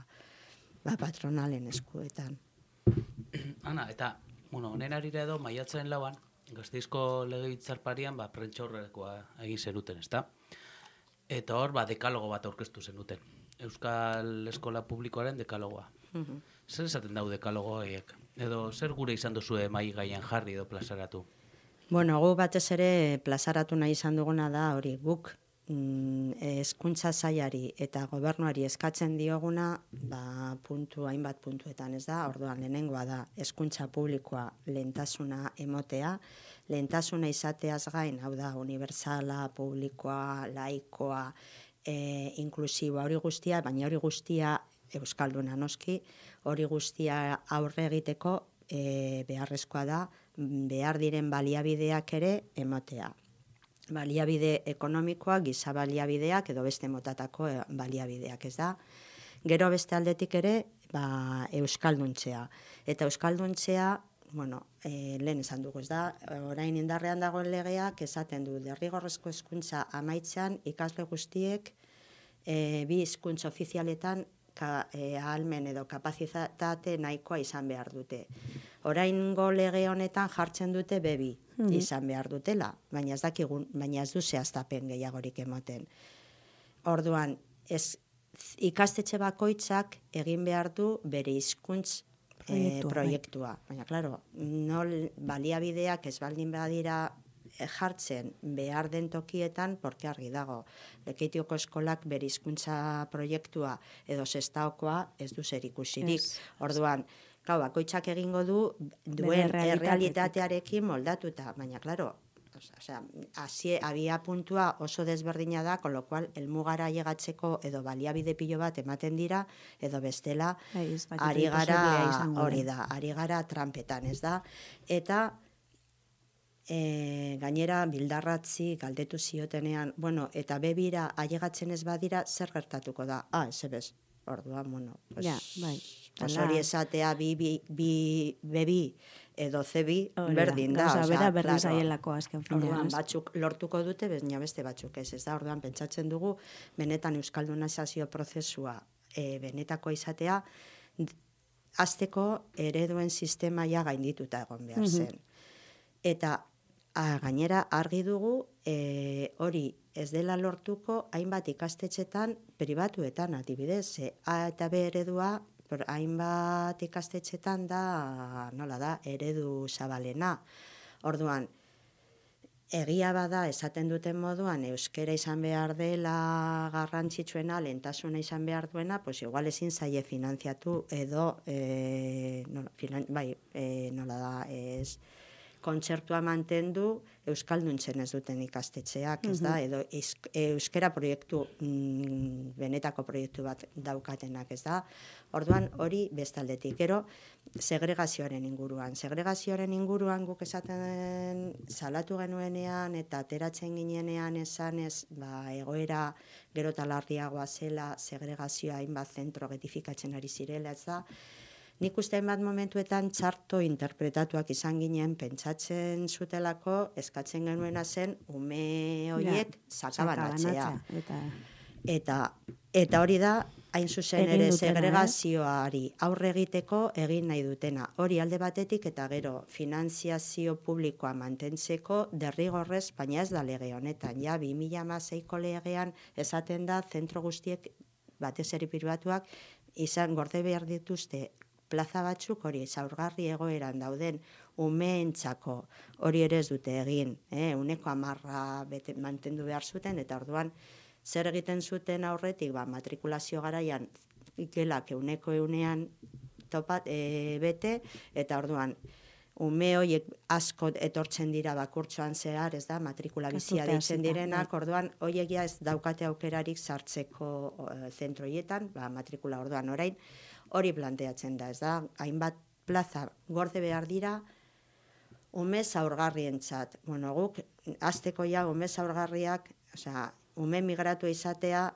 Speaker 8: patronalen eskuetan.
Speaker 9: Ana, eta, honen arira edo, maiatzaren lauan, Gasteizko legebiltzarparian prentsaurrekoa egin zenuten, ezta? Eta hor, dekalogo bat aurkeztu zenuten. Euskal Eskola Publikoaren dekalogoa. Zer esaten dau dekalogo horiek? Edo zer gure izan duzue mai gaian jarri edo plazaratu?
Speaker 8: Bueno, gu batez ere plazaratu nahi izan duguna da hori guk hezkuntza sailari eta gobernuari eskatzen dioguna hainbat puntuetan ez da, orduan lehenengoa da hezkuntza publikoa lehentasuna emotea, lehentasuna izateaz gain, hau da, unibertsala, publikoa, laikoa, inklusiboa, hori guztia, baina hori guztia euskalduna noski, hori guztia aurre egiteko beharrezkoa da, behar diren baliabideak ere emotea. Baliabide ekonomikoak, giza baliabideak edo beste motatako baliabideak, ez da. Gero beste aldetik ere, euskalduntzea. Eta euskalduntzea, lehen esan dugu, ez da, orain indarrean dagoen legeak esaten du derrigorrezko hezkuntza amaitzean ikasle guztiek bi hizkuntza ofizialetan ahalmen edo kapazitate nahikoa izan behar dute. Oraingo lege honetan jartzen dute bebi izan behar dutela, baina ez du zehaztapen gehiagorik emoten. Orduan, ikastetxe bakoitzak egin behar du bere hizkuntz proiektua. Baina, klaro, baliabideak ez baldin badira jartzen behar den tokietan, porque argi dago, Lekeitioko eskolak bere hizkuntza proiektua edo Sestaokoa ez du zer ikusirik. Orduan, bakoitzak egingo duen errealitatearekin moldatuta, baina, klaro, abia puntua oso desberdina da, con lo cual, helmugara llegatzeko edo baliabide pilo bat ematen dira, edo bestela, ari gara trampetan, ez da? Eta gainera bildarratzi galdetu ziotenean, eta bebira ailegatzen ez badira, zer gertatuko da? Ez. Orduan, hori esatea bebi edo zebi berdin da.
Speaker 7: Berdin zaielako azken finean.
Speaker 8: Orduan, batzuk lortuko dute, beste batzuk ez da. Orduan, pentsatzen dugu, benetan euskaldunizazio prozesua benetakoa izatea, hasteko ereduen sistema gaindituta egon behar zen. Eta gainera argi dugu hori ez dela lortuko hainbat ikastetxetan pribatuetan adibidez. A eta B eredua hainbat ikastetxetan da, eredu zabalena. Orduan, egia bada esaten duten moduan euskera izan behar dela garrantzitsuena, lehentasuna izan behar duena, pues igual ezin zaie finantziatu edo, kontzertua mantendu euskalduntzen ez duten ikastetxeak, ez da, edo euskera proiektu, benetako proiektu bat daukatenak, ez da. Orduan hori bestaldetik. Gero, segregazioaren inguruan guk esaten salatu genuenean eta ateratzen ginenean esanez, egoera gero talarriagoa zela, segregazioa hainbat zentro getifikatzen ari zirela, ez da. Nik uste bat momentuetan txarto interpretatuak izan ginen pentsatzen zutelako, eskatzen genuena zen ume horiek sakabanatzea. Eta hori da, hain zuzen ere segregazioari aurre egiteko egin nahi dutena. Hori alde batetik eta gero finantziazio publikoa mantentzeko derrigorrez, baina ez da lege honetan. 2016ko legean esaten da zentro guztiek batez ere pribatuak izan gorde behar dituzte plaza batzuk hori zaurgarri egoeran dauden umeentzako hori ere ez dute egin, 110% mantendu behar zuten, eta orduan zer egiten zuten aurretik, matrikulazio garaian gelak 100% bete, eta orduan, ume horiek asko etortzen dira bakurtsoan zehar, ez da, matrikula bizia deitzen direnak, orduan, horiek ja ez daukate aukerarik sartzeko zentroietan, matrikula orduan orain, hori planteatzen da, ez da, hainbat plaza gorde behar dira, ume zaurgarrientzat. Bueno, guk, azteko ja, ume zaurgarriak, osea, ume migratu izatea,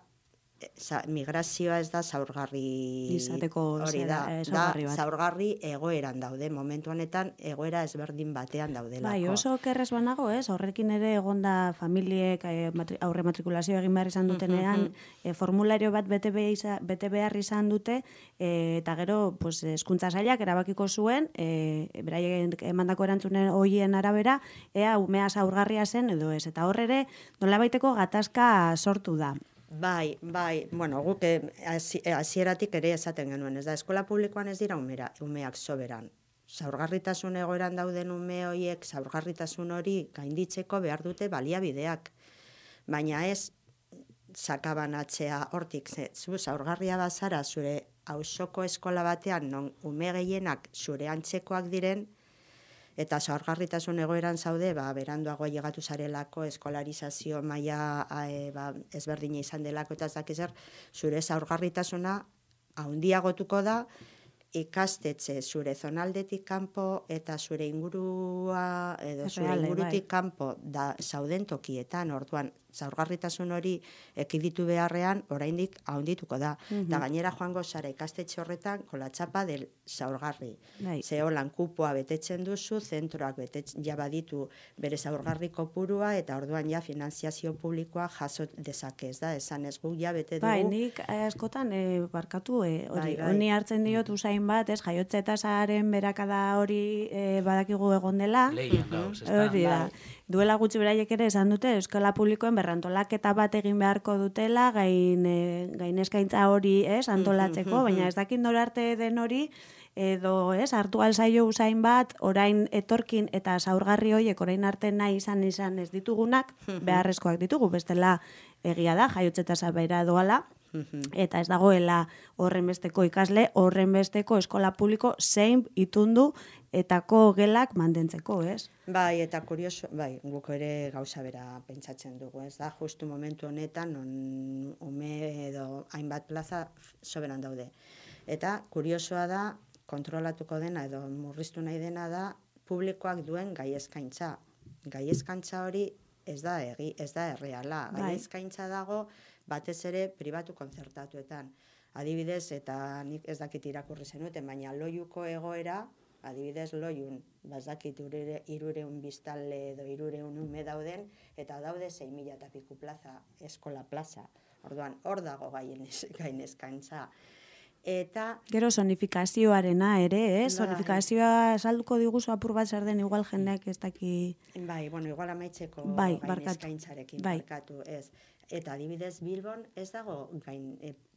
Speaker 8: migrazioa ez da zaurgarri
Speaker 7: izateko
Speaker 8: hori da zaurgarri egoeran daude, momentu honetan egoera ezberdin batean daudelako.
Speaker 7: Bai, oso kerrez banago, horrekin ere egonda familiek aurre matrikulazio egin behar izan dutenean, formulario bat bete behar izan dute, eta gero hezkuntza sailak erabakiko zuen, beraien emandako erantzunen horien arabera, ea umea zaurgarria zen edo ez, eta horre nolabaiteko gatazka sortu da.
Speaker 8: Bai, bueno, guk hasieratik ere esaten genuen, ez da, eskola publikoan ez dira umeak soberan. Zaurgarritasun egoeran dauden ume horiek, zaurgarritasun hori gainditzeko behar dute baliabideak. Baina ez sakabanatzea hortik, zu zaurgarria bazara zure auzoko eskola batean, non ume gehienak zure antzekoak diren, eta zaurgarritasun egoeran zaude, beranduago llegatu zarelako, eskolarizazio maila ezberdina izan delako, eta ez dakizer, zure zaurgarritasuna handiagotuko da, ikastetxe zure zonaldetik kanpo eta zure ingurua edo zure ingurutik kanpo da zauden tokietan, orduan zaurgarritasun hori ekiditu beharrean oraindik handituko da. Eta gainera joango zara ikastetxe horretan kolatxapa del zaurgarri. Ze holan kupoa betetzen duzu, zentroak ja baditu bere zaurgarri kopurua, eta orduan ja finanziazio publikoa jaso dezakez da, esan ez guk ja bete dugu.
Speaker 7: Bai, nik askotan barkatu honi hartzen diot usain bat, jaiotze eta zaharen berakada hori badakigu egon dela.
Speaker 9: Leian gauz, ez da.
Speaker 7: Hori da. Duela gutxi beraiek ere esan dute, eskola publikoen berrantolaketa bat egin beharko dutela, gain eskaintza hori antolatzeko, baina ez dakit nora arte den hori, edo hartu alzaio usain bat, orain etorkin eta zaurgarri horiek orain arte nahi izan ez ditugunak, beharrezkoak ditugu, bestela egia da, jaiotze eta zabera doala, eta ez dagoela horrenbesteko ikasle, horrenbesteko eskola publiko zein itundu etako gelak mantentzeko, ez?
Speaker 8: Bai, eta kurioso, guk ere gauza bera pentsatzen dugu, ez da, justu momentu honetan, ume edo hainbat plaza soberan daude. Eta kuriosoa da, kontrolatuko dena edo murriztu nahi dena da, publikoak duen gai eskaintza. Gai eskaintza hori ez da erreala. Gai eskaintza dago, batez ere pribatu konzertatuetan. Adibidez, eta nik ez dakit irakurri zenuten, baina Loiuko egoera, adibidez Loiun, bazakit 300 biztanle edo 300 ume dauden, eta daude 6.000 eta piku plaza, eskola plaza. Orduan, hor dago gain eskaintza. Eta
Speaker 7: gero zonifikazioarena ere, zonifikazioa salduko diguzu apur bat zer den igual jendeak ez daki.
Speaker 8: Bai, bueno, igual amaitzeko gain eskaintzarekin barkatu, ez. Eta adibidez Bilbon ez dago gain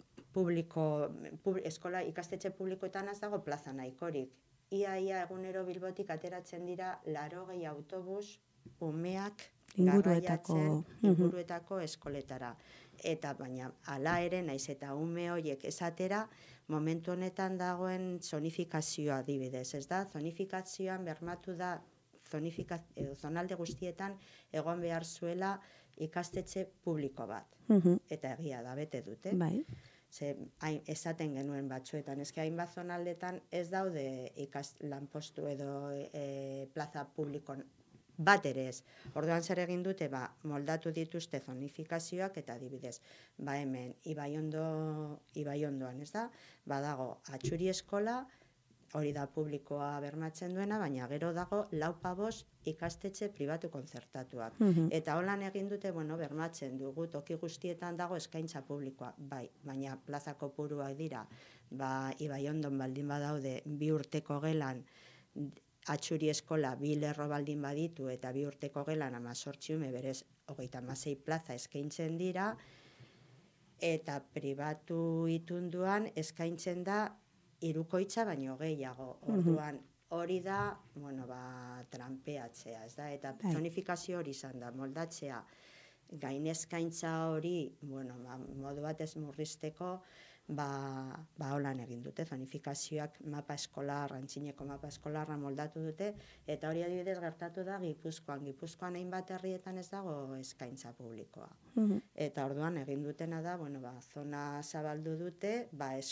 Speaker 8: eskola ikastetxe publikoetan ez dago plaza nahikorik. Ia egunero Bilbotik ateratzen dira 80 autobus umeak inguruetako eskoletara. Eta baina hala ere naiz eta ume horiek esatera, momentu honetan dagoen zonifikazioa adibidez, ez da? Zonifikazioan bermatu da zonalde guztietan egon behar zuela ikastetxe publiko bat. Eta egia da, bete dute.
Speaker 7: Bai.
Speaker 8: Esaten genuen batzuetan, eske hainbat zonaldetan ez daude lanpostu edo plaza publikon bat ere ez. Orduan zer egin dute, moldatu dituzte zonifikazioak eta adibidez. Hemen, Ibaiondoan, ez da? Badago, Atxuri eskola, hori da publikoa bermatzen duena, baina gero dago 4 ikastetxe pribatu konzertatuak. Eta holan egin dute, bermatzen dugu, toki guztietan dago eskaintza publikoa, bai, baina plaza kopuruak dira, Ibaiondon baldin badaude 2 urteko gelan, Atxuri eskola 2 lerro baldin baditu eta 2 urteko gelan 18 ume berez 36 plaza eskaintzen dira, eta pribatu itunduan eskaintzen da hirukoitza baino gehiago. Orduan hori da, tranpeatzea, ez da? Eta zonifikazio hori izan da, moldatzea gain eskaintza hori, modu batez murrizteko, holan egin dute, zonifikazioak mapa eskolar, antzineko mapa eskolarra moldatu dute, eta hori adibidez gertatu da Gipuzkoan. Gipuzkoan hainbat herrietan ez dago eskaintza publikoa. Eta orduan egin dutena da, zona zabaldu dute,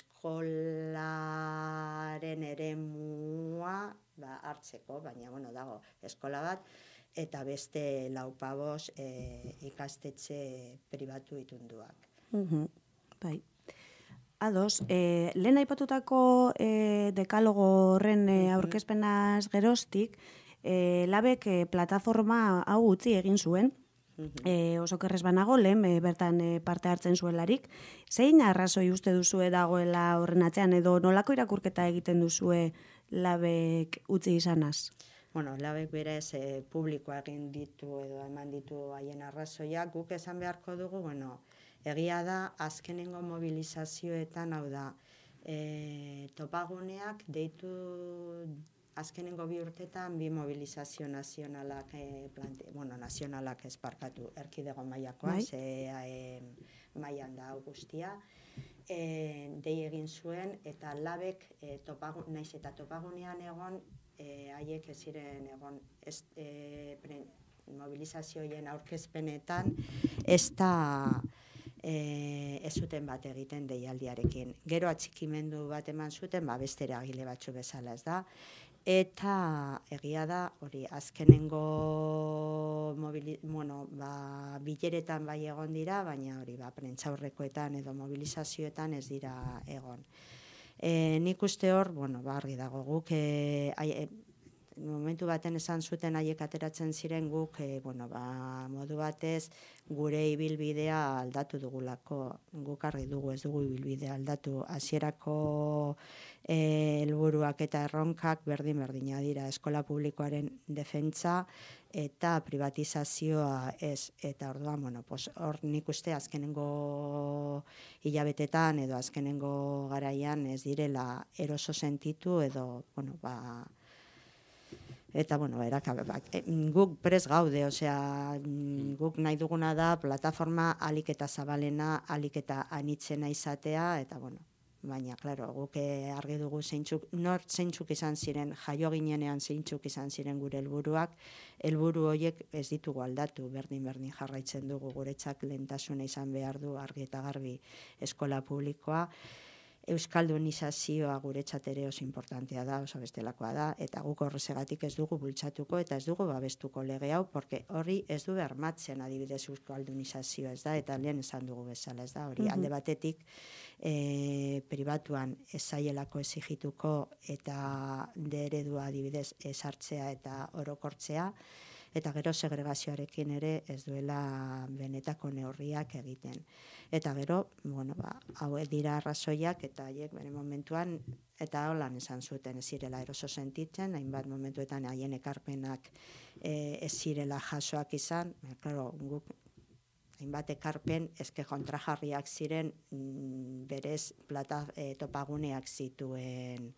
Speaker 8: eskolaren eremua hartzeko, baina dago eskola bat, eta beste 4-5 ikastetxe pribatu itunduak.
Speaker 7: Bai. Ados, lehen aipatutako dekalogo horren aurkezpenaz geroztik, labek plataforma hau utzi egin zuen, oso kerrez banago, lehen bertan parte hartzen zuelarik. Zein arrazoi uste duzue dagoela horren atzean, edo nolako irakurketa egiten duzue labek utzi izanaz?
Speaker 8: Labek berez publikoa egin ditu edo eman ditu haien arrazoiak, guk esan beharko dugu, egia da, azkenengo mobilizazioetan, hau da, topaguneak deitu azkenengo 2 urtetan 2 mobilizazio nazionalak, nazionalak esparkatu, erkidego mailakoa, mailan da guztia, dei egin zuen, eta labek, naiz eta topagunean egon, haiek ez ziren egon, mobilizazioen aurkezpenetan, ez zuten bat egiten deialdiarekin. Gero atxikimendu bat eman zuten, beste eragile batzu bezala ez da. Eta egia da, hori azkenengo bileretan bai egon dira, baina hori prentsaurrekoetan edo mobilizazioetan ez dira egon. Nik uste hor, argi dago guk, momentu baten esan zuten haiek ateratzen ziren guk, modu batez gure ibilbidea aldatu dugulako, guk argi dugu ez dugu ibilbidea aldatu, hasierako helburuak eta erronkak berdina dira, eskola publikoaren defentsa eta privatizazioa ez, eta orduan, hor nik uste azkenengo hilabetetan edo azkenengo garaian ez direla eroso sentitu edo, eta, guk prest gaude, guk nahi duguna da plataforma alik eta zabalena, alik eta anitzena izatea, eta, baina, klaro, guk argi dugu zeintzuk izan ziren, jaio ginenean zeintzuk izan ziren gure helburuak, helburu horiek ez ditugu aldatu, berdin jarraitzen dugu, guretzak lehentasuna izan behar du argi eta garbi eskola publikoa, euskaldunizazioa guretzat ere oso importantea da, oso bestelakoa da, eta guk horrezegatik ez dugu bultzatuko eta ez dugu babestuko lege hau, porque horri ez du bermatzen adibidez euskaldunizazioa ez da, eta lehen esan dugu bezala ez da, hori alde batetik pribatuan ez zaielako exigituko eta eredua adibidez ezartzea eta orokortzea, eta gero segregazioarekin ere ez duela benetako neurriak egiten. Eta gero, hau dira arrazoiak eta haiek bere momentuan, eta holan esan zuten ez zirela eroso sentitzen, hainbat momentuetan haien ekarpenak ez zirela jasoak izan, guk hainbat ekarpen ezke kontrajarriak ziren berez topaguneak zituen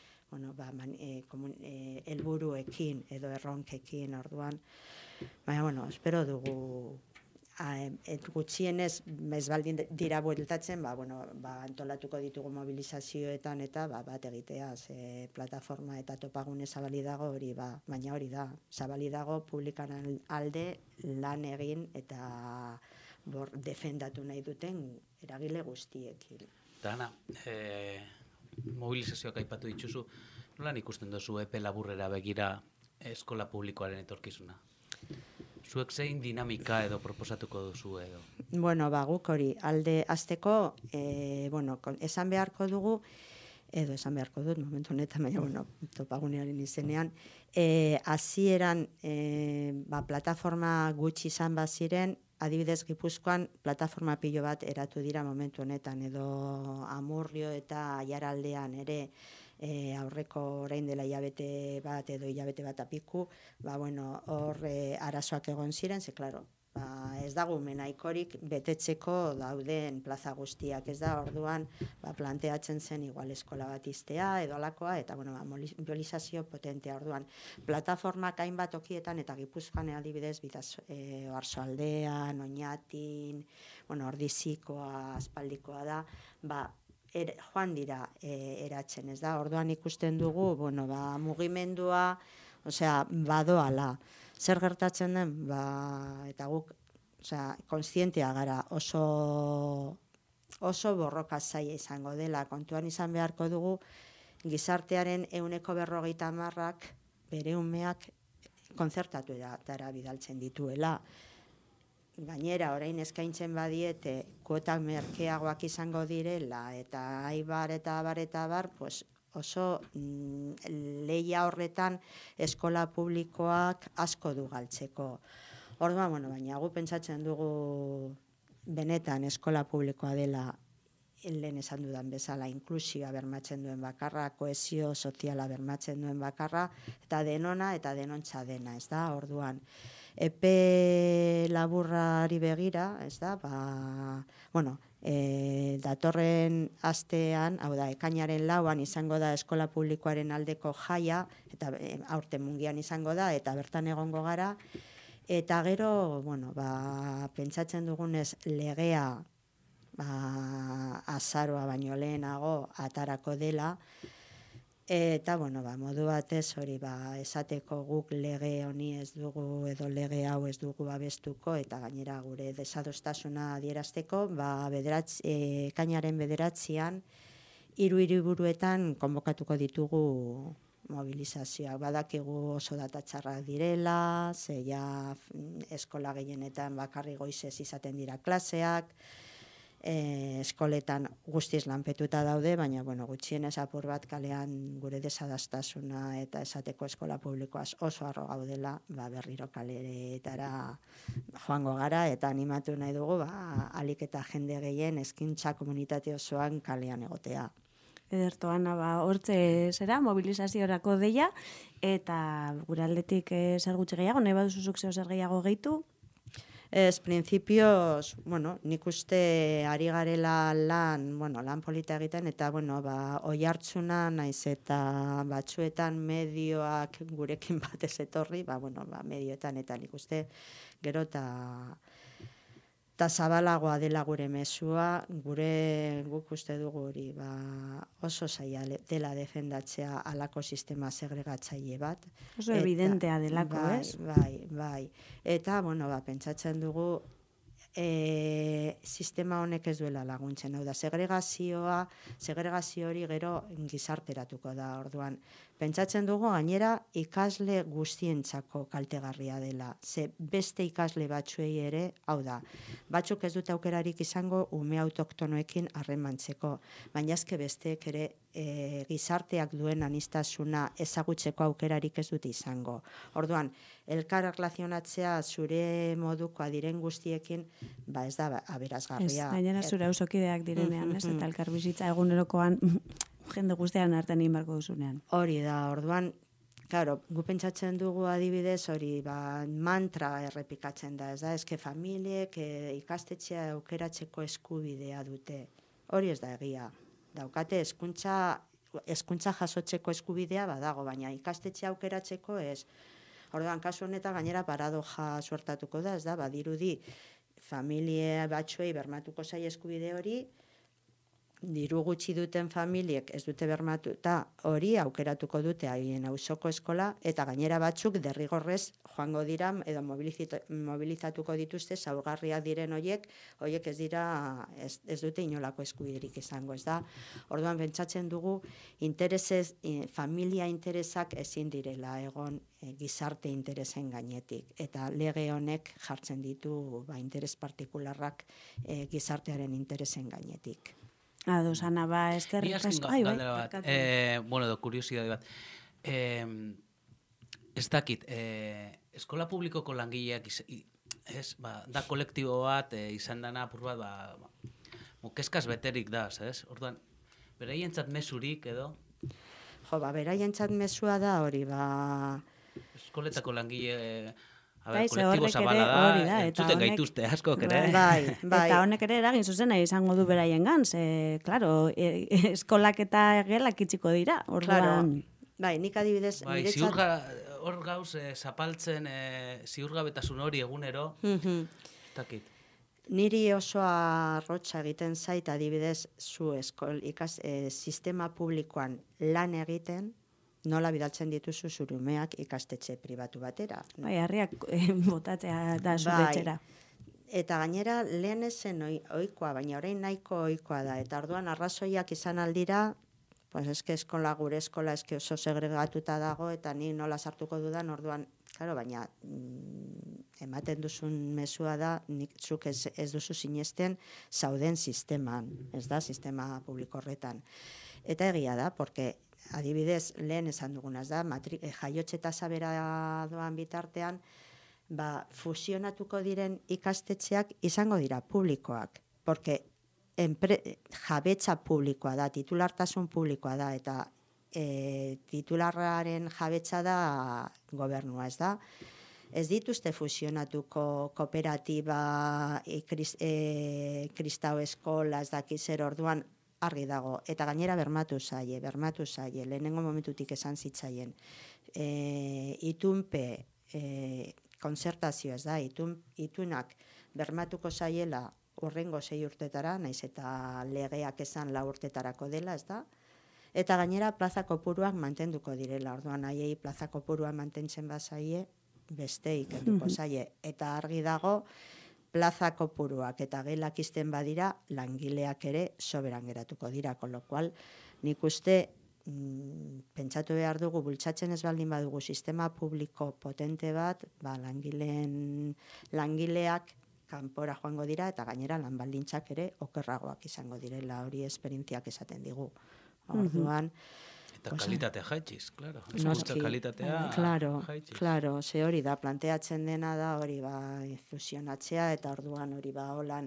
Speaker 8: helburuekin edo erronkekin orduan. Baina, espero dugu gutxienez ez baldin dira bueltatzen, antolatuko ditugu mobilizazioetan eta bat egitea, plataforma eta topagune zabali dago hori, baina hori da, zabali dago publikan alde lan egin eta defendatu nahi duten eragile guztiekin.
Speaker 9: Dana, mobilizazioak aipatu dituzu, nolan ikusten duzu epe laburrera begira eskola publikoaren etorkizuna? Zuek zein dinamika edo proposatuko duzu edo?
Speaker 8: Guk hori, alde azteko, esan beharko dugu, edo esan beharko dut, momentu honetan, baina, topagunearen izenean, hasieran plataforma gutxi izan baziren, adibidez Gipuzkoan plataforma pilo bat eratu dira momentu honetan, edo Amurrio eta Aiaraldean ere aurreko orain dela hilabete bat edo hilabete bat apiku, hor arazoak egon ziren, ze, klaro, ez dago menaikorik betetzeko dauden plaza guztiak, ez da, orduan planteatzen zen igual eskola bat iztea edo alakoa, eta mobilizazio potentea orduan. Plataformak hainbat okietan eta Gipuzkoan adibidez, Oarsoaldean, Oñatin, Ordizikoa, aspaldikoa da, joan dira eratzen, ez da? Orduan ikusten dugu, bueno, mugimendua, osea, badoala. Zer gertatzen den, eta guk, osea, kontzientea gara, oso borroka zaila izango dela. Kontuan izan beharko dugu, gizartearen 40% bere umeak kontzertatuetara bidaltzen dituela. Gainera, orain eskaintzen badiete, kuotak merkeagoak izango direla, eta aibar eta abar, pues oso lehia horretan eskola publikoak asko du galtzeko. Orduan, bueno, baina gu pentsatzen dugu benetan eskola publikoa dela lehen esan dudan bezala inklusioa bermatzen duen bakarra, kohesio soziala bermatzen duen bakarra, eta denona eta denontza dena, ez da? Orduan, epe laburrari begira, ez da? Bueno, datorren astean, hau da, ekainaren 4 izango da eskola publikoaren aldeko jaia, eta aurten mungian izango da, eta bertan egongo gara, eta gero, bueno, pentsatzen dugunez legea azaroa baino lehenago atarako dela, eta, bueno, modu batez hori esateko guk lege honi ez dugu, edo lege hau ez dugu babestuko, eta gainera gure desadostasuna adierazteko, ekainaren 9 3 hiriburuetan konbokatuko ditugu mobilizazioak. Badakigu oso data txarrak direla, ja eskola gehienetan bakarri goizez izaten dira klaseak, eskoletan guztiz lanpetuta daude, baina gutxienez apur bat kalean gure desadostasuna eta esateko eskola publikoaz oso harro gaudela, berriro kaleetara joango gara, eta animatu nahi dugu alik eta jende gehien eskintza komunitate osoan kalean egotea.
Speaker 7: Ederto, Ana, hortze zera, mobilizaziorako deia, eta gure aldetik zer gutxi gehiago, nahi baduzuzuk zer gehiago gehitu?
Speaker 8: Principios, nik uste ari garela lan polita egiten, eta, oihartzuna naiz eta batzuetan medioak gurekin batez etorri, medioetan eta nik uste gero eta zabalagoa dela gure mezua, guk uste dugu hori, oso zaila dela defendatzea halako sistema segregatzaile bat.
Speaker 7: Oso evidentea delako, ez?
Speaker 8: Bai. Eta, pentsatzen dugu sistema honek ez duela laguntzen. Hau da, segregazio hori gero gizarteratuko da, orduan. Pentsatzen dugu gainera ikasle guztientzako kaltegarria dela. Ze beste ikasle batzuei ere, hau da, batzuk ez dute aukerarik izango ume autoktonoekin harremantzeko, baina ezke besteek ere gizarteak duen aniztasuna ezagutzeko aukerarik ez dute izango. Orduan, elkar erlazionatzea zure modukoa diren guztiekin, ez da aberazgarria.
Speaker 7: Ez, gainera zure auzokideak direnean, ez? Eta elkar bizitza egunerokoan jende guztian artean egin barko duzunean.
Speaker 8: Hori da, orduan, claro, gu pentsatzen dugu adibidez, hori mantra errepikatzen da, ez da, eske familiek ikastetxea aukeratzeko eskubidea dute. Hori ez da egia. Daukate hezkuntza jasotzeko eskubidea badago, baina ikastetxea aukeratzeko ez. Orduan, kasu honetan gainera paradoja suertatuko da, ez da, badirudi familia batzuei bermatuko zaie eskubide hori, diru gutxi duten familiek ez dute bermatuta hori aukeratuko dute haien auzoko eskola, eta gainera batzuk derrigorrez joango dira edo mobilizatuko dituzte zaurgarriak diren horiek ez dira, ez dute inolako eskubiderik izango, ez da. Orduan pentsatzen dugu familia interesak ezin direla egon gizarte interesen gainetik, eta lege honek jartzen ditu interes partikularrak gizartearen interesen gainetik.
Speaker 7: Ados, Ana, eskerrik asko.
Speaker 9: Galdera bat, edo kuriosidade bat. Ez dakit, eskola publikoko langileak, da kolektibo bat, izan dana apur bat, keskaz beterik da, ez? Orduan, beraientzat mesurik edo?
Speaker 8: Beraientzat mesua da hori,
Speaker 9: eskoletako langile... kolektibo zabala da, entzuten gaituzte asko, ere.
Speaker 7: Bai. Eta honek ere eragin zuzena izango du beraien gantz. Klaro, eskolak eta gelak itxiko dira.
Speaker 8: Orduan. Bai, nik adibidez...
Speaker 9: Bai, hor gauz zapaltzen ziurgabetasun hori egunero. Takit.
Speaker 8: Niri oso arrotsa egiten zait adibidez zu sistema publikoan lan egiten, nola bidaltzen dituzu zure umeak ikastetxe pribatu batera.
Speaker 7: Bai, harriak botatzea da zure etxera.
Speaker 8: Eta gainera lehen ezen ohikoa, baina orain nahiko ohikoa da. Eta orduan arrazoiak izan aldira, pues eske gure eskola eske oso segregatuta dago, eta ni nola sartuko dudan, orduan, claro, baina ematen duzun mezua da, zuk ez duzu sinesten zauden sisteman, ez da, sistema publiko horretan. Eta egia da, porque adibidez, lehen esan dugunaz da, jaiotxe tasa bera doan bitartean, fusionatuko diren ikastetxeak izango dira publikoak, porque jabetza publikoa da, titulartasun publikoa da, eta titularraren jabetza da gobernua, ez da? Ez dituzte fusionatuko kooperatiba, kristau eskola, ez dakizer orduan argi dago. Eta gainera bermatu zaie, lehenengo momentutik esan zitzaien. Itunpe, konzertazio, ez da, itunak bermatuko zaiela urrengo 6 urtetara, naiz eta legeak esan 4 urtetarako dela, ez da? Eta gainera plaza kopuruak mantenduko direla, orduan haiei plaza kopurua mantentzen bazaie, besteik kenduko zaie. Eta argi dago, plaza kopuruak eta gelak izten badira, langileak ere soberan geratuko dira, con lo cual, nik uste, pentsatu behar dugu, bultzatzen ez baldin badugu sistema publiko potente bat, langileak kanpora joango dira, eta gainera lan baldintzak ere okerragoak izango direla, hori esperientziak esaten digu. Orduan,
Speaker 9: eta kalitatea jaitsiz, claro.
Speaker 8: Kalitatea jaitsiz. Claro, ze hori da, planteatzen dena da, hori fusionatzea, eta orduan hori holan,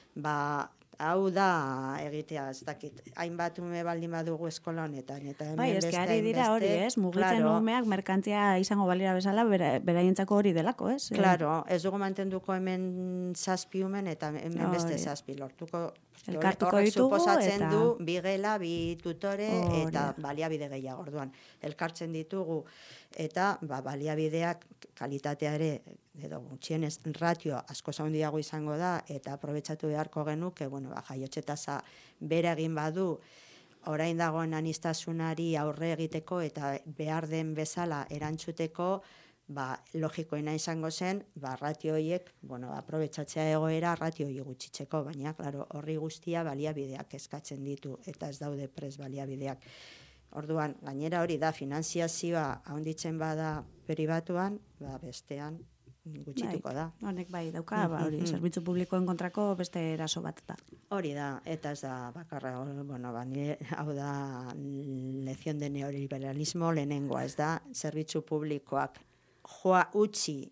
Speaker 8: hau da egitea, ez dakit, hainbat ume baldin badugu eskola honetan, eta hemen beste,
Speaker 7: ari dira hori, ez? Mugitzen umeak merkantzia izango balira bezala, beraientzako hori delako, ez?
Speaker 8: Claro, ez dugu mantenduko hemen 7 umen, eta hemen beste 7 lortuko.
Speaker 7: Elkartuko ditugu,
Speaker 8: suposatzen du, 2 gela, 2 tutore, eta baliabide gehiago, orduan. Elkartzen ditugu, eta baliabideak kalitatea ere, edo gutxienez ratio asko handiago izango da, eta aprobetxatu beharko genuke, jaiotxe tasa bere egin badu, orain dagoen aniztasunari aurre egiteko, eta behar den bezala erantzuteko, logikoena izango zen, ratio horiek, aprobetxatzea egoera ratio hori gutxitzeko, baina, klaro, horri guztia baliabideak eskatzen ditu, eta ez daude prez baliabideak. Orduan, gainera hori da, finanziazioa handitzen bada pribatuan, bestean gutxituko da.
Speaker 7: Honek dauka, hori, zerbitzu publikoen kontrako beste eraso bat da.
Speaker 8: Hori da, eta ez da, bakarra, hau da, lezion de neoliberalismo lehenengoa, ez da, zerbitzu publikoak utzi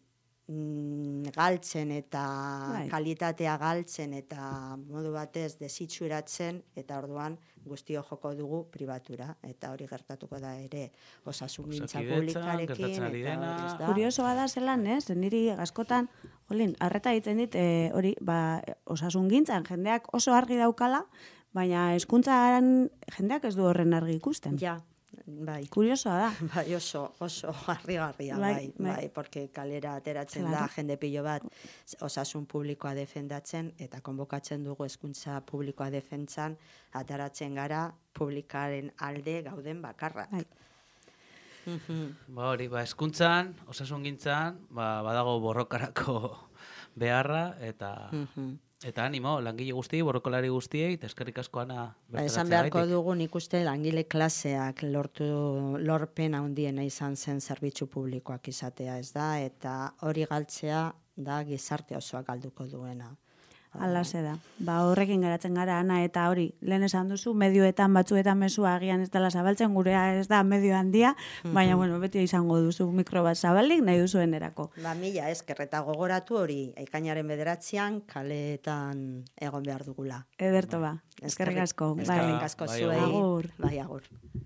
Speaker 8: galtzen eta kalitatea galtzen eta modu batez desitxuratzen, eta orduan guztio joko dugu pribatura, eta hori gertatuko da ere osasungintza publikarekin.
Speaker 7: Kuriosoa da zelan, ez? Niri askotan, arreta ditzen dit, hori, osasungintzan jendeak oso argi daukala, baina hezkuntzan jendeak ez du horren argi ikusten.
Speaker 8: Ja. Bai.
Speaker 7: Kuriosoa da.
Speaker 8: Bai, oso harrigarria, bai, porque kalera ateratzen da jende pilo bat osasun publikoa defendatzen, eta konbokatzen dugu hezkuntza publikoa defentsan, ateratzen gara publikaren alde gauden bakarrak.
Speaker 9: Hori, hezkuntzan, osasungintzan, badago borrokarako beharra, eta animo, langile guzti, borrokolari guztiei, eta eskerrik asko Ana bertaratzea.
Speaker 8: Esan beharko dugu nik uste langile klaseak lorpen handiena izan zen zerbitzu publikoak izatea, ez da, eta hori galtzea da gizarte osoak galduko duena.
Speaker 7: Alase da. Horrekin geratzen gara, Ana, eta hori, lehen esan duzu, medioetan, batzuetan mesua agian ez dela zabaltzen, gurea ez da medio handia, baina, beti izango duzu mikro bat zabalik, nahi duzuen erako.
Speaker 8: Mila esker, eta gogoratu hori, ekainaren 9 kaleetan egon behar dugula.
Speaker 7: Ederto eskerrik asko.
Speaker 8: Eskerrik asko zuei.
Speaker 7: Agur.
Speaker 8: Bai, agur.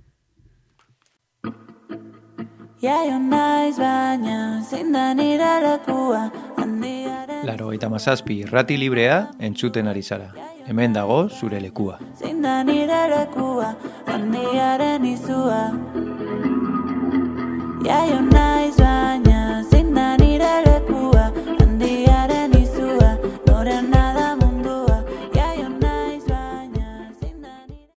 Speaker 4: Jaio naiz baina zein da nire lekua.
Speaker 10: 97 irrati librea entzuten ari zara. Hemen dago zure lekua.
Speaker 4: Zein da nire lekua, handiaren izua. Jaio naiz